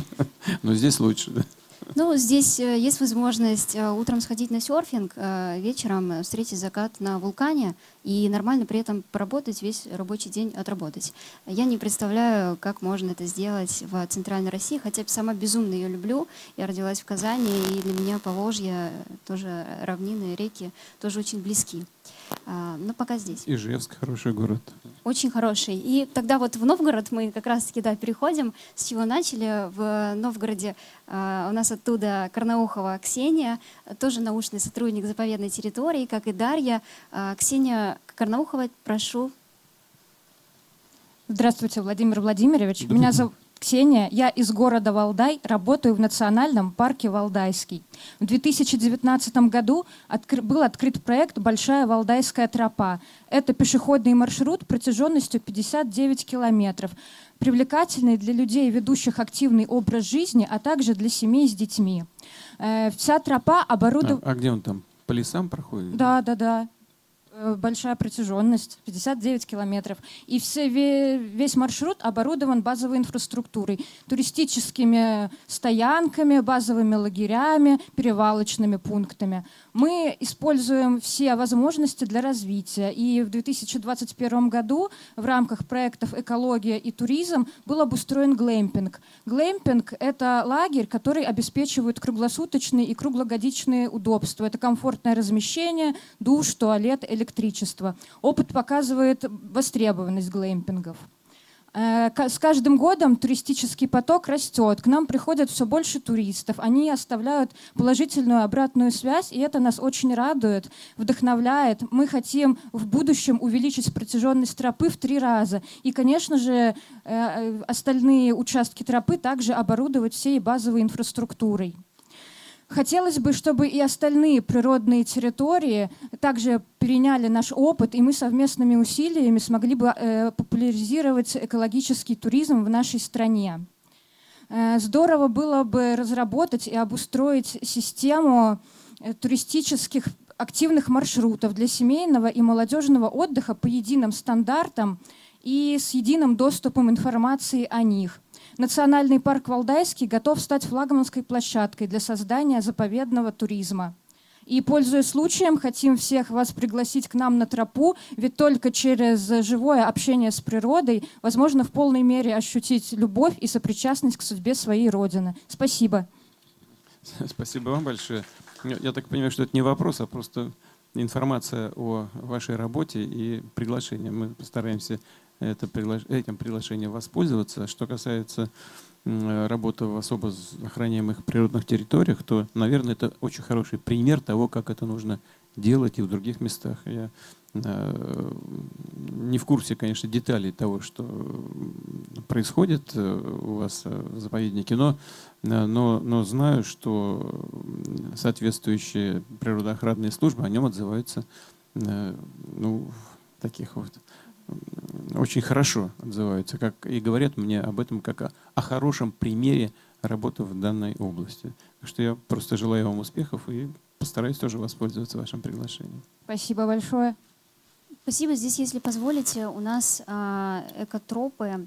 Но здесь лучше, да? Ну, здесь есть возможность утром сходить на серфинг, вечером встретить закат на вулкане и нормально при этом поработать, весь рабочий день отработать. Я не представляю, как можно это сделать в Центральной России, хотя сама безумно ее люблю. Я родилась в Казани, и для меня Поволжье, тоже равнины, реки, тоже очень близки. Но пока здесь. Ижевск хороший город. Очень хороший. И тогда вот в Новгород мы как раз-таки переходим, с чего начали. В Новгороде у нас оттуда Карнаухова Ксения, тоже научный сотрудник заповедной территории, как и Дарья. Ксения Карнаухова, прошу. Здравствуйте, Владимир Владимирович. Меня зовут Ксения. Я из города Валдай, работаю в Национальном парке Валдайский. В 2019 году был открыт проект «Большая Валдайская тропа». Это пешеходный маршрут протяженностью 59 километров, привлекательный для людей, ведущих активный образ жизни, а также для семей с детьми. Вся тропа оборудована... А где он там? По лесам проходит? Да. большая протяженность, 59 километров. И весь маршрут оборудован базовой инфраструктурой, туристическими стоянками, базовыми лагерями, перевалочными пунктами. Мы используем все возможности для развития. И в 2021 году в рамках проектов «Экология и туризм» был обустроен глэмпинг. Глэмпинг — это лагерь, который обеспечивает круглосуточные и круглогодичные удобства. Это комфортное размещение, душ, туалет, электричество. Опыт показывает востребованность глэмпингов. С каждым годом туристический поток растет. К нам приходят все больше туристов. Они оставляют положительную обратную связь, и это нас очень радует, вдохновляет. Мы хотим в будущем увеличить протяженность тропы в 3 раза. И, конечно же, остальные участки тропы также оборудовать всей базовой инфраструктурой. Хотелось бы, чтобы и остальные природные территории также переняли наш опыт, и мы совместными усилиями смогли бы популяризировать экологический туризм в нашей стране. Здорово было бы разработать и обустроить систему туристических активных маршрутов для семейного и молодежного отдыха по единым стандартам и с единым доступом информации о них. Национальный парк Валдайский готов стать флагманской площадкой для создания заповедного туризма. И, пользуясь случаем, хотим всех вас пригласить к нам на тропу, ведь только через живое общение с природой возможно в полной мере ощутить любовь и сопричастность к судьбе своей Родины. Спасибо. Спасибо вам большое. Я так понимаю, что это не вопрос, а просто информация о вашей работе и приглашение. Мы постараемся этим приглашением воспользоваться. Что касается работы в особо охраняемых природных территориях, то, наверное, это очень хороший пример того, как это нужно делать и в других местах. Я не в курсе, конечно, деталей того, что происходит у вас в заповеднике, но знаю, что соответствующие природоохранные службы о нем отзываются таких вот очень хорошо отзываются, как и говорят мне об этом как о хорошем примере работы в данной области. Так что я просто желаю вам успехов и постараюсь тоже воспользоваться вашим приглашением. Спасибо большое. Спасибо. Здесь, если позволите, у нас экотропы.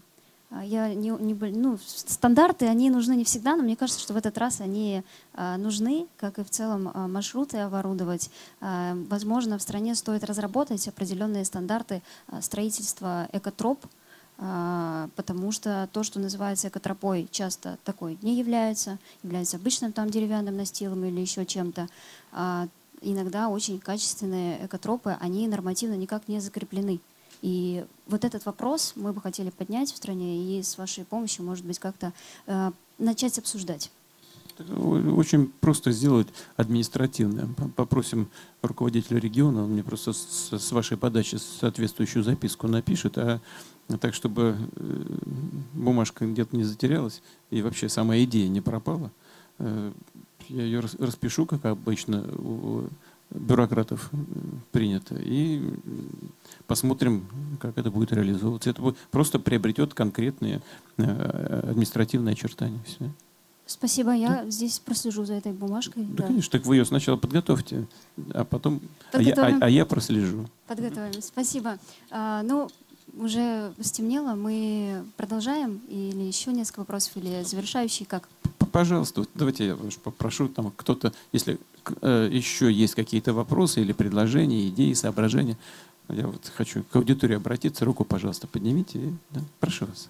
Стандарты, они нужны не всегда, но мне кажется, что в этот раз они нужны, как и в целом маршруты оборудовать. Возможно, в стране стоит разработать определенные стандарты строительства экотроп, потому что то, что называется экотропой, часто такой не является обычным там деревянным настилом или еще чем-то. Иногда очень качественные экотропы, они нормативно никак не закреплены. И вот этот вопрос мы бы хотели поднять в стране и с вашей помощью, может быть, как-то начать обсуждать. Очень просто сделать административно. Попросим руководителя региона, он мне просто с вашей подачи соответствующую записку напишет, так, чтобы бумажка где-то не затерялась и вообще сама идея не пропала. Я ее распишу, как обычно у бюрократов принято, и посмотрим, как это будет реализовываться. Это просто приобретет конкретные административные очертания. Все. Спасибо, я здесь прослежу за этой бумажкой. Да, конечно, так вы ее сначала подготовьте, а потом я прослежу. Подготовим, спасибо. Уже стемнело, мы продолжаем или еще несколько вопросов, или завершающий, как? Пожалуйста, давайте я попрошу, там кто-то, если еще есть какие-то вопросы или предложения, идеи, соображения, я вот хочу к аудитории обратиться, руку, пожалуйста, поднимите, прошу вас.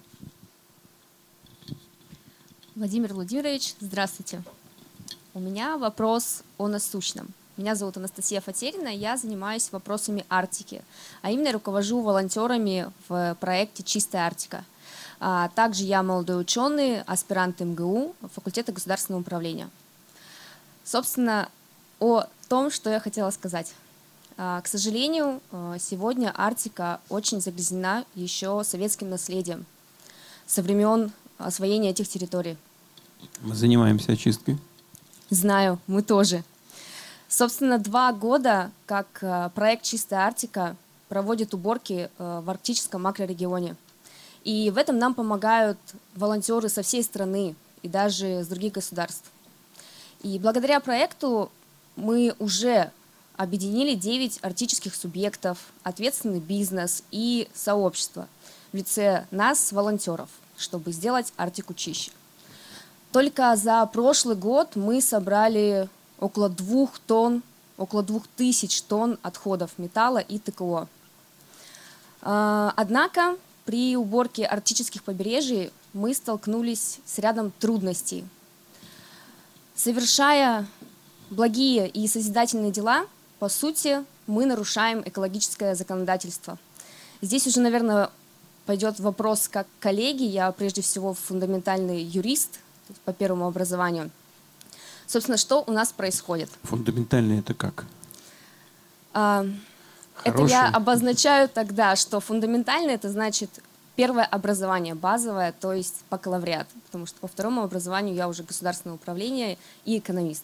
Владимир Владимирович, здравствуйте. У меня вопрос о насущном. Меня зовут Анастасия Фатерина, я занимаюсь вопросами Арктики, а именно руковожу волонтерами в проекте «Чистая Арктика». Также я молодой ученый, аспирант МГУ, факультета государственного управления. Собственно, о том, что я хотела сказать. К сожалению, сегодня Арктика очень загрязнена еще советским наследием со времен освоения этих территорий. Мы занимаемся очисткой. Знаю, мы тоже. Собственно, 2 года, как проект «Чистая Арктика» проводит уборки в арктическом макрорегионе. И в этом нам помогают волонтеры со всей страны и даже с других государств. И благодаря проекту мы уже объединили 9 арктических субъектов, ответственный бизнес и сообщество в лице нас, волонтеров, чтобы сделать Арктику чище. Только за прошлый год мы собрали около 2000 тонн отходов металла и ТКО. Однако при уборке арктических побережий мы столкнулись с рядом трудностей. Совершая благие и созидательные дела, по сути, мы нарушаем экологическое законодательство. Здесь уже, наверное, пойдет вопрос как коллеги. Я прежде всего фундаментальный юрист по первому образованию. Собственно, что у нас происходит? Фундаментальный это как? Это я обозначаю тогда, что фундаментальный это значит первое образование, базовое, то есть бакалавриат, потому что по второму образованию я уже государственное управление и экономист.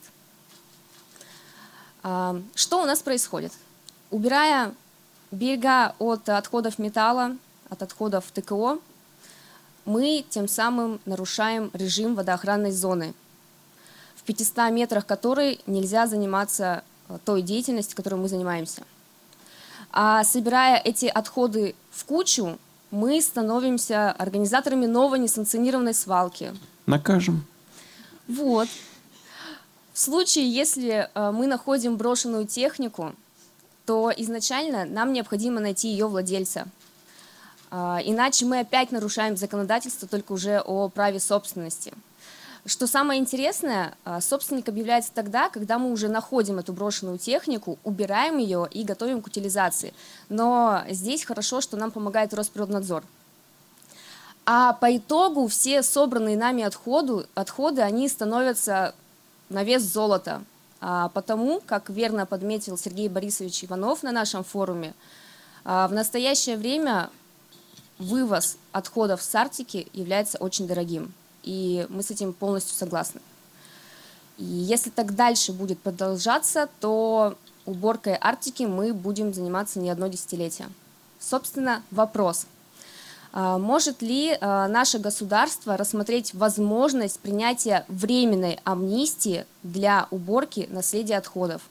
Что у нас происходит? Убирая берега от отходов металла, от отходов ТКО, мы тем самым нарушаем режим водоохранной зоны, в 500 метрах которой нельзя заниматься той деятельностью, которой мы занимаемся. А собирая эти отходы в кучу, мы становимся организаторами новой несанкционированной свалки. Накажем. Вот. В случае, если мы находим брошенную технику, то изначально нам необходимо найти ее владельца. Иначе мы опять нарушаем законодательство, только уже о праве собственности. Что самое интересное, собственник объявляется тогда, когда мы уже находим эту брошенную технику, убираем ее и готовим к утилизации. Но здесь хорошо, что нам помогает Росприроднадзор. А по итогу все собранные нами отходы они становятся на вес золота. Потому, как верно подметил Сергей Борисович Иванов на нашем форуме, в настоящее время вывоз отходов с Арктики является очень дорогим. И мы с этим полностью согласны. И если так дальше будет продолжаться, то уборкой Арктики мы будем заниматься не одно десятилетие. Собственно, вопрос. Может ли наше государство рассмотреть возможность принятия временной амнистии для уборки наследия отходов?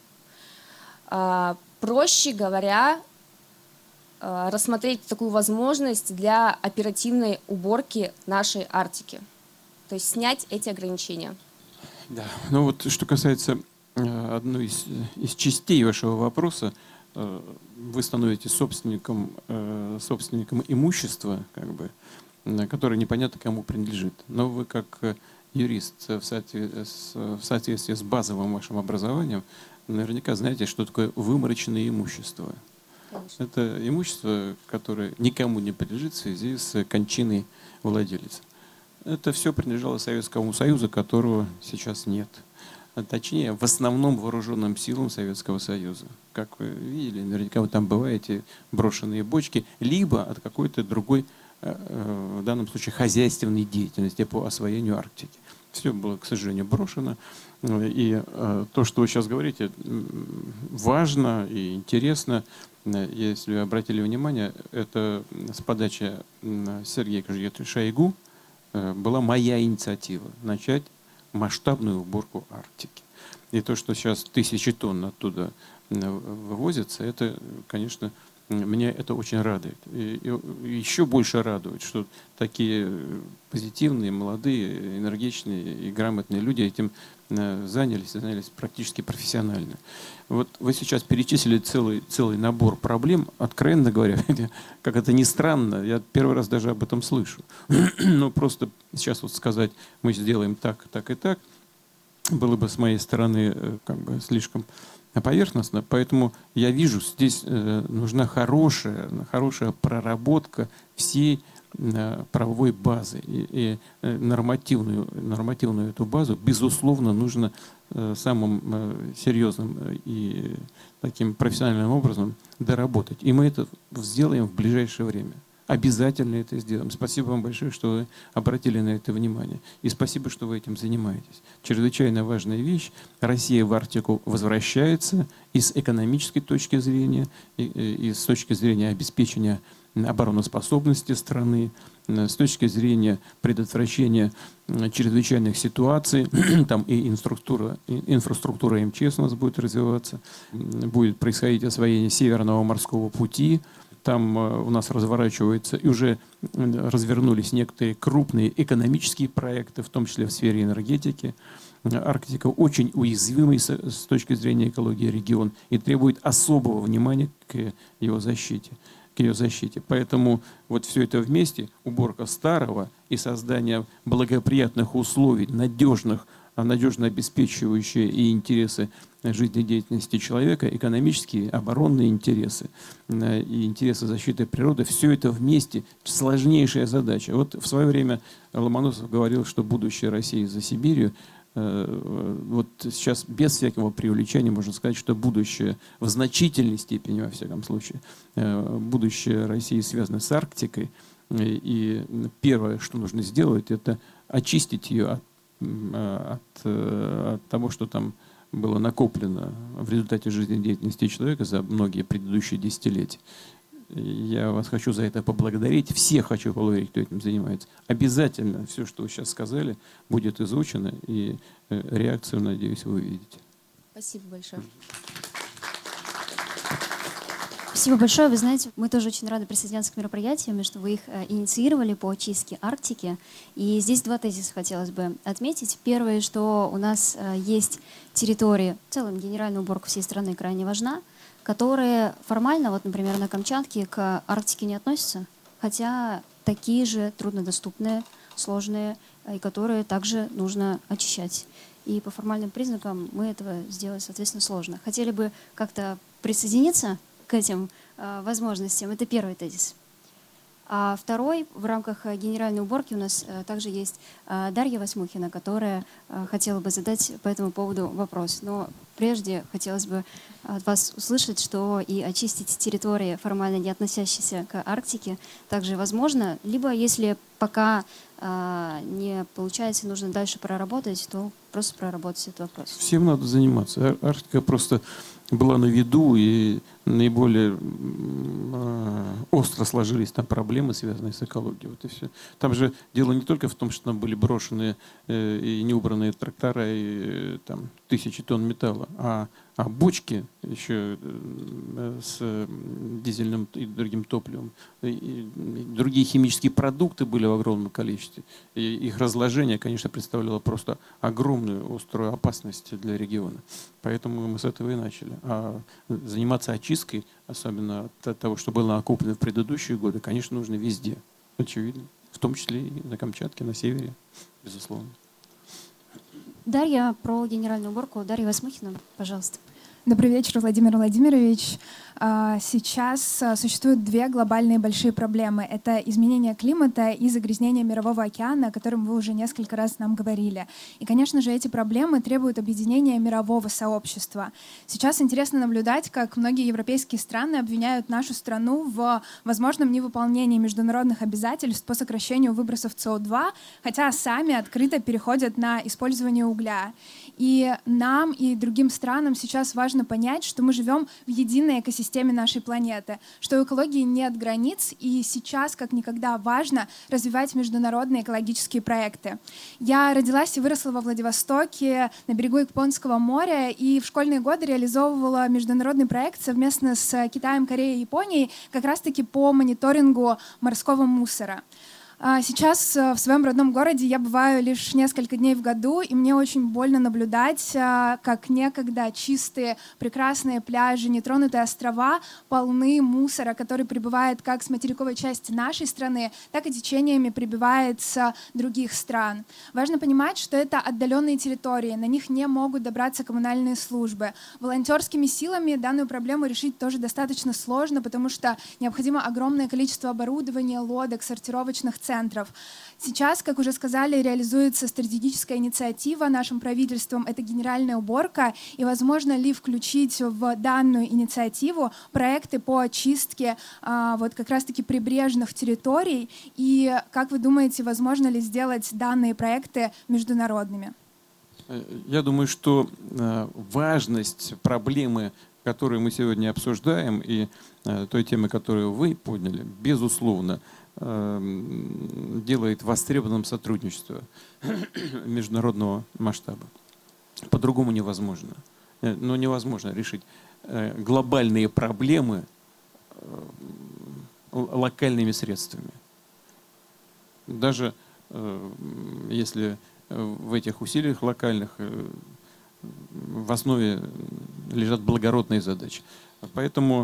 Проще говоря, рассмотреть такую возможность для оперативной уборки нашей Арктики. То есть снять эти ограничения. Да. Ну вот, что касается одной из частей вашего вопроса, вы становитесь собственником имущества, как бы, которое непонятно кому принадлежит. Но вы как юрист в соответствии с базовым вашим образованием наверняка знаете, что такое вымороченное имущество. Конечно. Это имущество, которое никому не принадлежит в связи с кончиной владельца. Это все принадлежало Советскому Союзу, которого сейчас нет. Точнее, в основном вооруженным силам Советского Союза. Как вы видели, наверняка вы там бываете, брошенные бочки, либо от какой-то другой, в данном случае, хозяйственной деятельности по освоению Арктики. Все было, к сожалению, брошено. И то, что вы сейчас говорите, важно и интересно. Если вы обратили внимание, это с подачи Сергея Шойгу была моя инициатива начать масштабную уборку Арктики. И то, что сейчас 1000 тонн оттуда вывозятся, это, конечно, меня это очень радует. И еще больше радует, что такие позитивные, молодые, энергичные и грамотные люди этим занялись практически профессионально. Вот вы сейчас перечислили целый набор проблем, откровенно говоря, как это ни странно, я первый раз даже об этом слышу. Но просто сейчас вот сказать, мы сделаем так, так и так, было бы с моей стороны как бы слишком поверхностно, поэтому я вижу, здесь нужна хорошая проработка всей правовой базы и нормативную эту базу, безусловно, нужно самым серьезным и таким профессиональным образом доработать. И мы это сделаем в ближайшее время. Обязательно это сделаем. Спасибо вам большое, что вы обратили на это внимание. И спасибо, что вы этим занимаетесь. Чрезвычайно важная вещь. Россия в Арктику возвращается и с экономической точки зрения, и с точки зрения обеспечения обороноспособности страны. с точки зрения предотвращения чрезвычайных ситуаций. Там и инфраструктура МЧС у нас будет развиваться, будет происходить освоение Северного морского пути. Там у нас разворачиваются и уже развернулись некоторые крупные экономические проекты, в том числе в сфере энергетики. Арктика очень уязвимый с точки зрения экологии регион и требует особого внимания к ее защите. Поэтому вот все это вместе, уборка старого и создание благоприятных условий, надежно обеспечивающие и интересы жизнедеятельности человека, экономические, оборонные интересы и интересы защиты природы, все это вместе сложнейшая задача. Вот в свое время Ломоносов говорил, что будущее России за Сибирью. Вот сейчас без всякого преувеличения можно сказать, что будущее в значительной степени, во всяком случае, будущее России связано с Арктикой. И первое, что нужно сделать, это очистить ее от того, что там было накоплено в результате жизнедеятельности человека за многие предыдущие десятилетия. Я вас хочу за это поблагодарить. Всех хочу поблагодарить, кто этим занимается. Обязательно все, что вы сейчас сказали, будет изучено, и реакцию, надеюсь, вы увидите. Спасибо большое. Спасибо большое. Вы знаете, мы тоже очень рады присоединяться к мероприятиям, что вы их инициировали по очистке Арктики. И здесь два тезиса хотелось бы отметить. Первое, что у нас есть территории, в целом генеральная уборка всей страны крайне важна, которые формально, вот, например, на Камчатке к Арктике не относятся, хотя такие же труднодоступные, сложные, и которые также нужно очищать. И по формальным признакам мы этого сделать, соответственно, сложно. Хотели бы как-то присоединиться к этим возможностям. Это первый тезис. А второй, в рамках генеральной уборки у нас также есть Дарья Васьмухина, которая хотела бы задать по этому поводу вопрос. Но прежде хотелось бы от вас услышать, что и очистить территории, формально не относящиеся к Арктике, также возможно. Либо, если пока не получается, нужно дальше проработать, то просто проработать этот вопрос. Всем надо заниматься. Арктика просто была на виду, и наиболее остро сложились там проблемы, связанные с экологией. Вот и все. Там же дело не только в том, что там были брошенные и неубранные трактора и там тысячи тонн металла, а бочки еще с дизельным и другим топливом, и другие химические продукты были в огромном количестве. И их разложение, конечно, представляло просто огромную острую опасность для региона. Поэтому мы с этого и начали. А заниматься очисткой, особенно от того, что было накоплено в предыдущие годы, конечно, нужно везде. Очевидно. В том числе и на Камчатке, на севере, безусловно. Дарья, про генеральную уборку. Дарья Васьмухина, пожалуйста. Добрый вечер, Владимир Владимирович. Сейчас существуют две глобальные большие проблемы. Это изменение климата и загрязнение Мирового океана, о котором вы уже несколько раз нам говорили. И, конечно же, эти проблемы требуют объединения мирового сообщества. Сейчас интересно наблюдать, как многие европейские страны обвиняют нашу страну в возможном невыполнении международных обязательств по сокращению выбросов СО2, хотя сами открыто переходят на использование угля. И нам и другим странам сейчас важно понять, что мы живем в единой экосистеме нашей планеты, что у экологии нет границ, и сейчас как никогда важно развивать международные экологические проекты. Я родилась и выросла во Владивостоке на берегу Японского моря, и в школьные годы реализовывала международный проект совместно с Китаем, Кореей и Японией как раз-таки по мониторингу морского мусора. Сейчас в своем родном городе я бываю лишь несколько дней в году, и мне очень больно наблюдать, как некогда чистые, прекрасные пляжи, нетронутые острова полны мусора, который прибывает как с материковой части нашей страны, так и течениями прибывает с других стран. Важно понимать, что это отдаленные территории, на них не могут добраться коммунальные службы. Волонтерскими силами данную проблему решить тоже достаточно сложно, потому что необходимо огромное количество оборудования, лодок, сортировочных центров. Сейчас, как уже сказали, реализуется стратегическая инициатива нашим правительством, это генеральная уборка, и возможно ли включить в данную инициативу проекты по очистке вот как раз-таки прибрежных территорий, и как вы думаете, возможно ли сделать данные проекты международными? Я думаю, что важность проблемы, которую мы сегодня обсуждаем, и той темы, которую вы подняли, безусловно, делает востребованным сотрудничество международного масштаба. По-другому невозможно. Но невозможно решить глобальные проблемы локальными средствами. Даже если в этих усилиях локальных в основе лежат благородные задачи. Поэтому,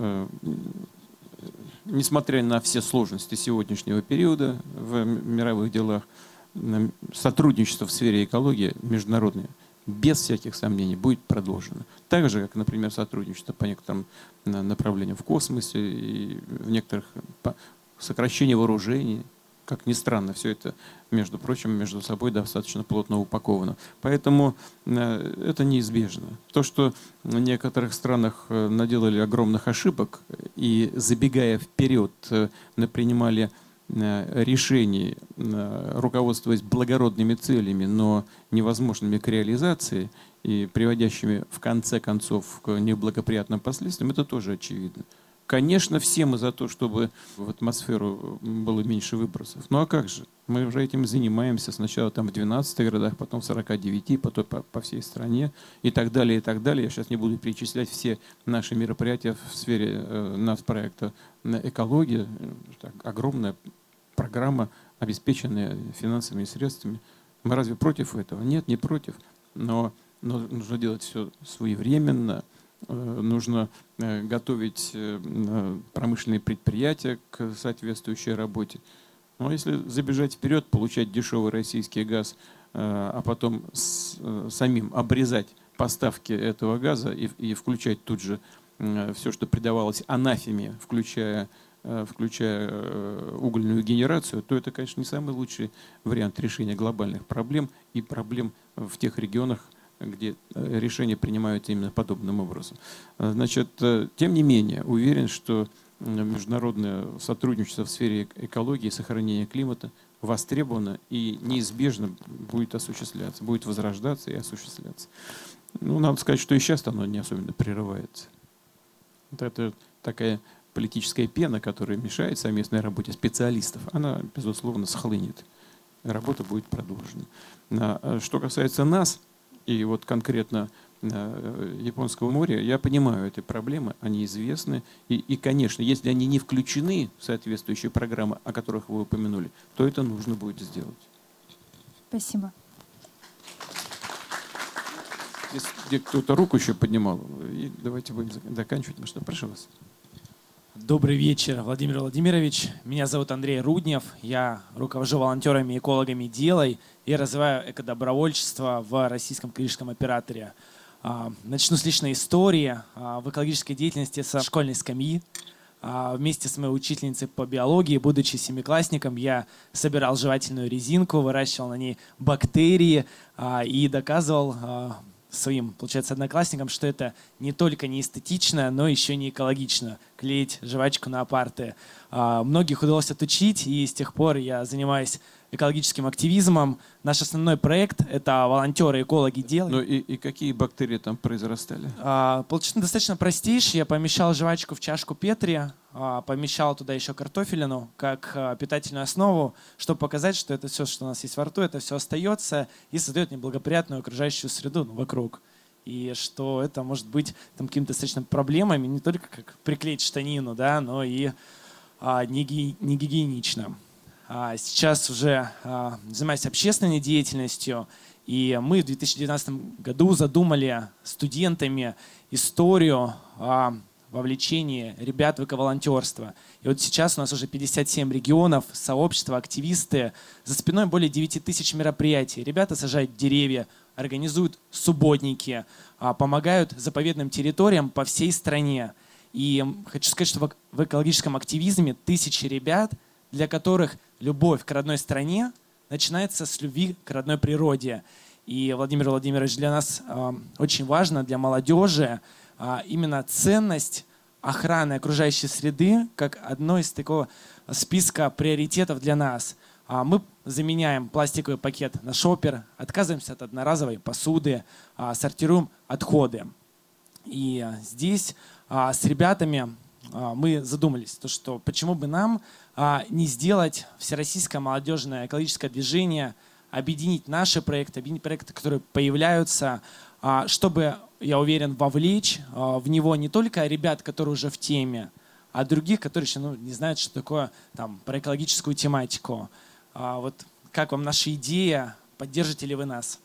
несмотря на все сложности сегодняшнего периода в мировых делах, сотрудничество в сфере экологии международное без всяких сомнений будет продолжено. Так же, как, например, сотрудничество по некоторым направлениям в космосе и в некоторых сокращении вооружений. Как ни странно, все это, между прочим, между собой достаточно плотно упаковано. Поэтому это неизбежно. То, что в некоторых странах наделали огромных ошибок и, забегая вперед, принимали решений, руководствуясь благородными целями, но невозможными к реализации и приводящими в конце концов к неблагоприятным последствиям, это тоже очевидно. Конечно, все мы за то, чтобы в атмосферу было меньше выбросов. Ну а как же? Мы уже этим занимаемся сначала там в 12 городах, потом в 49, потом по всей стране и так далее, и так далее. Я сейчас не буду перечислять все наши мероприятия в сфере нацпроекта «Экология». Огромная программа, обеспеченная финансовыми средствами. Мы разве против этого? Нет, не против. Но нужно делать все своевременно. Нужно готовить промышленные предприятия к соответствующей работе. Но если забежать вперед, получать дешевый российский газ, а потом самим обрезать поставки этого газа и включать тут же все, что придавалось анафеме, включая угольную генерацию, то это, конечно, не самый лучший вариант решения глобальных проблем и проблем в тех регионах, где решения принимаются именно подобным образом. Значит, тем не менее, уверен, что международное сотрудничество в сфере экологии и сохранения климата востребовано и неизбежно будет осуществляться, будет возрождаться и осуществляться. Ну, надо сказать, что и сейчас оно не особенно прерывается. Вот это такая политическая пена, которая мешает совместной работе специалистов, она, безусловно, схлынет. Работа будет продолжена. Что касается нас, и вот конкретно Японского моря, я понимаю эти проблемы, они известны. И, конечно, если они не включены в соответствующие программы, о которых вы упомянули, то это нужно будет сделать. Спасибо. Если кто-то руку еще поднимал, и давайте будем заканчивать. Ну что, прошу вас. Добрый вечер, Владимир Владимирович. Меня зовут Андрей Руднев. Я руковожу волонтерами и экологами «Делай» и развиваю экодобровольчество в российском экологическом операторе. Начну с личной истории. В экологической деятельности со школьной скамьи. Вместе с моей учительницей по биологии, будучи семиклассником, я собирал жевательную резинку, выращивал на ней бактерии и доказывал своим, получается, одноклассникам, что это не только не эстетично, но еще не экологично — клеить жвачку на парты. Многих удалось отучить, и с тех пор я занимаюсь экологическим активизмом. Наш основной проект — это волонтеры, экологи «Делай». Ну и какие бактерии там произрастали? Получилось достаточно простейшее. Я помещал жвачку в чашку Петри, помещал туда еще картофелину как питательную основу, чтобы показать, что это все, что у нас есть во рту, это все остается и создает неблагоприятную окружающую среду вокруг. И что это может быть какими-то достаточно проблемами, не только как приклеить штанину, да, но и не гигиенично. Сейчас уже занимаюсь общественной деятельностью, и мы в 2019 году задумали студентами историю вовлечение ребят в эковолонтерство. И вот сейчас у нас уже 57 регионов, сообщества, активисты. За спиной более 9 тысяч мероприятий. Ребята сажают деревья, организуют субботники, помогают заповедным территориям по всей стране. И хочу сказать, что в экологическом активизме тысячи ребят, для которых любовь к родной стране начинается с любви к родной природе. И, Владимир Владимирович, для нас очень важно, для молодежи, именно ценность охраны окружающей среды как одно из такого списка приоритетов для нас. Мы заменяем пластиковый пакет на шопер, отказываемся от одноразовой посуды, сортируем отходы. И здесь с ребятами мы задумались, то, что почему бы нам не сделать всероссийское молодежное экологическое движение, объединить наши проекты, объединить проекты, которые появляются, чтобы, я уверен, вовлечь в него не только ребят, которые уже в теме, а других, которые еще не знают, что такое там, про экологическую тематику. Вот как вам наша идея? Поддержите ли вы нас?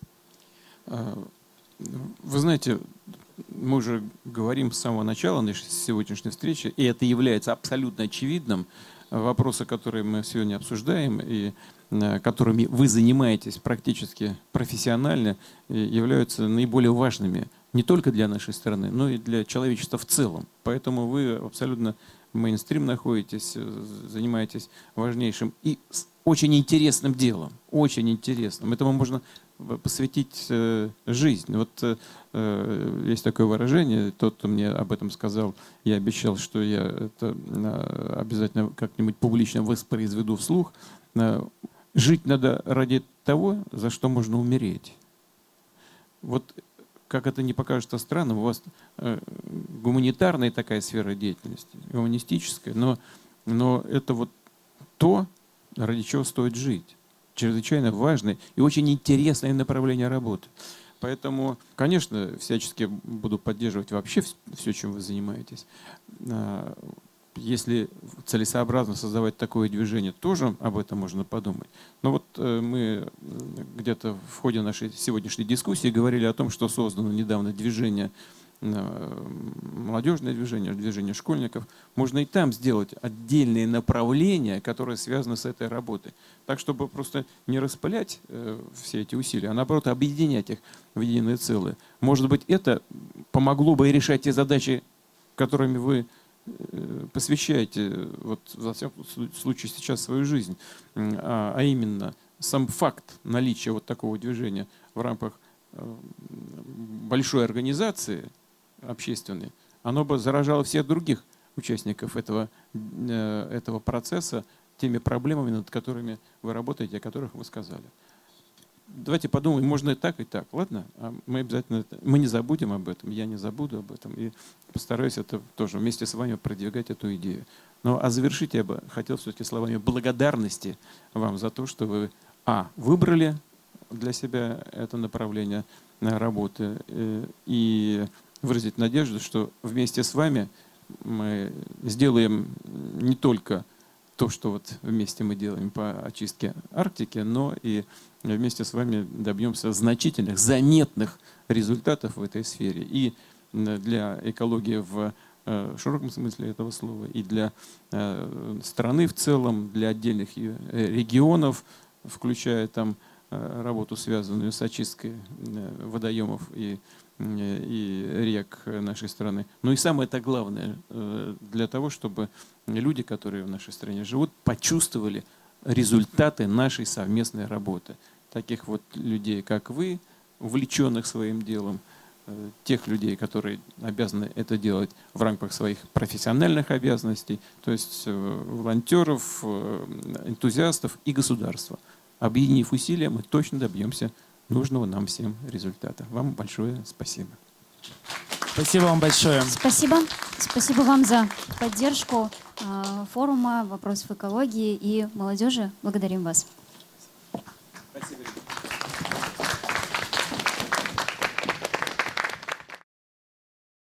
Вы знаете, мы уже говорим с самого начала нашей сегодняшней встречи, и это является абсолютно очевидным. Вопросы, которые мы сегодня обсуждаем и которыми вы занимаетесь практически профессионально, являются наиболее важными не только для нашей страны, но и для человечества в целом. Поэтому вы абсолютно мейнстрим находитесь, занимаетесь важнейшим и очень интересным делом. Очень интересным. Этому можно посвятить жизнь. Вот есть такое выражение, тот, кто мне об этом сказал, я обещал, что я это обязательно как-нибудь публично воспроизведу вслух. Жить надо ради того, за что можно умереть. Вот как это не покажется странным, у вас гуманитарная такая сфера деятельности, гуманистическая, но это вот то, ради чего стоит жить. Чрезвычайно важное и очень интересное направление работы. Поэтому, конечно, всячески буду поддерживать вообще все, чем вы занимаетесь. Если целесообразно создавать такое движение, тоже об этом можно подумать. Но вот мы где-то в ходе нашей сегодняшней дискуссии говорили о том, что создано недавно движение, молодежное движение, движение школьников. Можно и там сделать отдельные направления, которые связаны с этой работой. Так, чтобы просто не распылять все эти усилия, а наоборот объединять их в единое целое. Может быть, это помогло бы решать те задачи, которыми вы посвящаете, вот, во всяком случае, сейчас свою жизнь, а именно сам факт наличия вот такого движения в рамках большой организации общественной, оно бы заражало всех других участников этого процесса теми проблемами, над которыми вы работаете, о которых вы сказали. Давайте подумаем, можно и так, ладно? Мы обязательно, мы не забудем об этом, я не забуду об этом и постараюсь это тоже вместе с вами продвигать эту идею. Но завершить я бы хотел все-таки словами благодарности вам за то, что вы выбрали для себя это направление работы и выразить надежду, что вместе с вами мы сделаем не только то, что вот вместе мы делаем по очистке Арктики, но и вместе с вами добьемся значительных, заметных результатов в этой сфере. И для экологии в широком смысле этого слова, и для страны в целом, для отдельных регионов, включая там работу, связанную с очисткой водоемов и рек нашей страны. Но и самое-то главное, для того, чтобы люди, которые в нашей стране живут, почувствовали результаты нашей совместной работы. Таких вот людей, как вы, увлеченных своим делом, тех людей, которые обязаны это делать в рамках своих профессиональных обязанностей, то есть волонтеров, энтузиастов и государства. Объединив усилия, мы точно добьемся нужного нам всем результата. Вам большое спасибо. Спасибо вам большое. Спасибо. Спасибо вам за поддержку форума вопросов экологии и молодежи. Благодарим вас.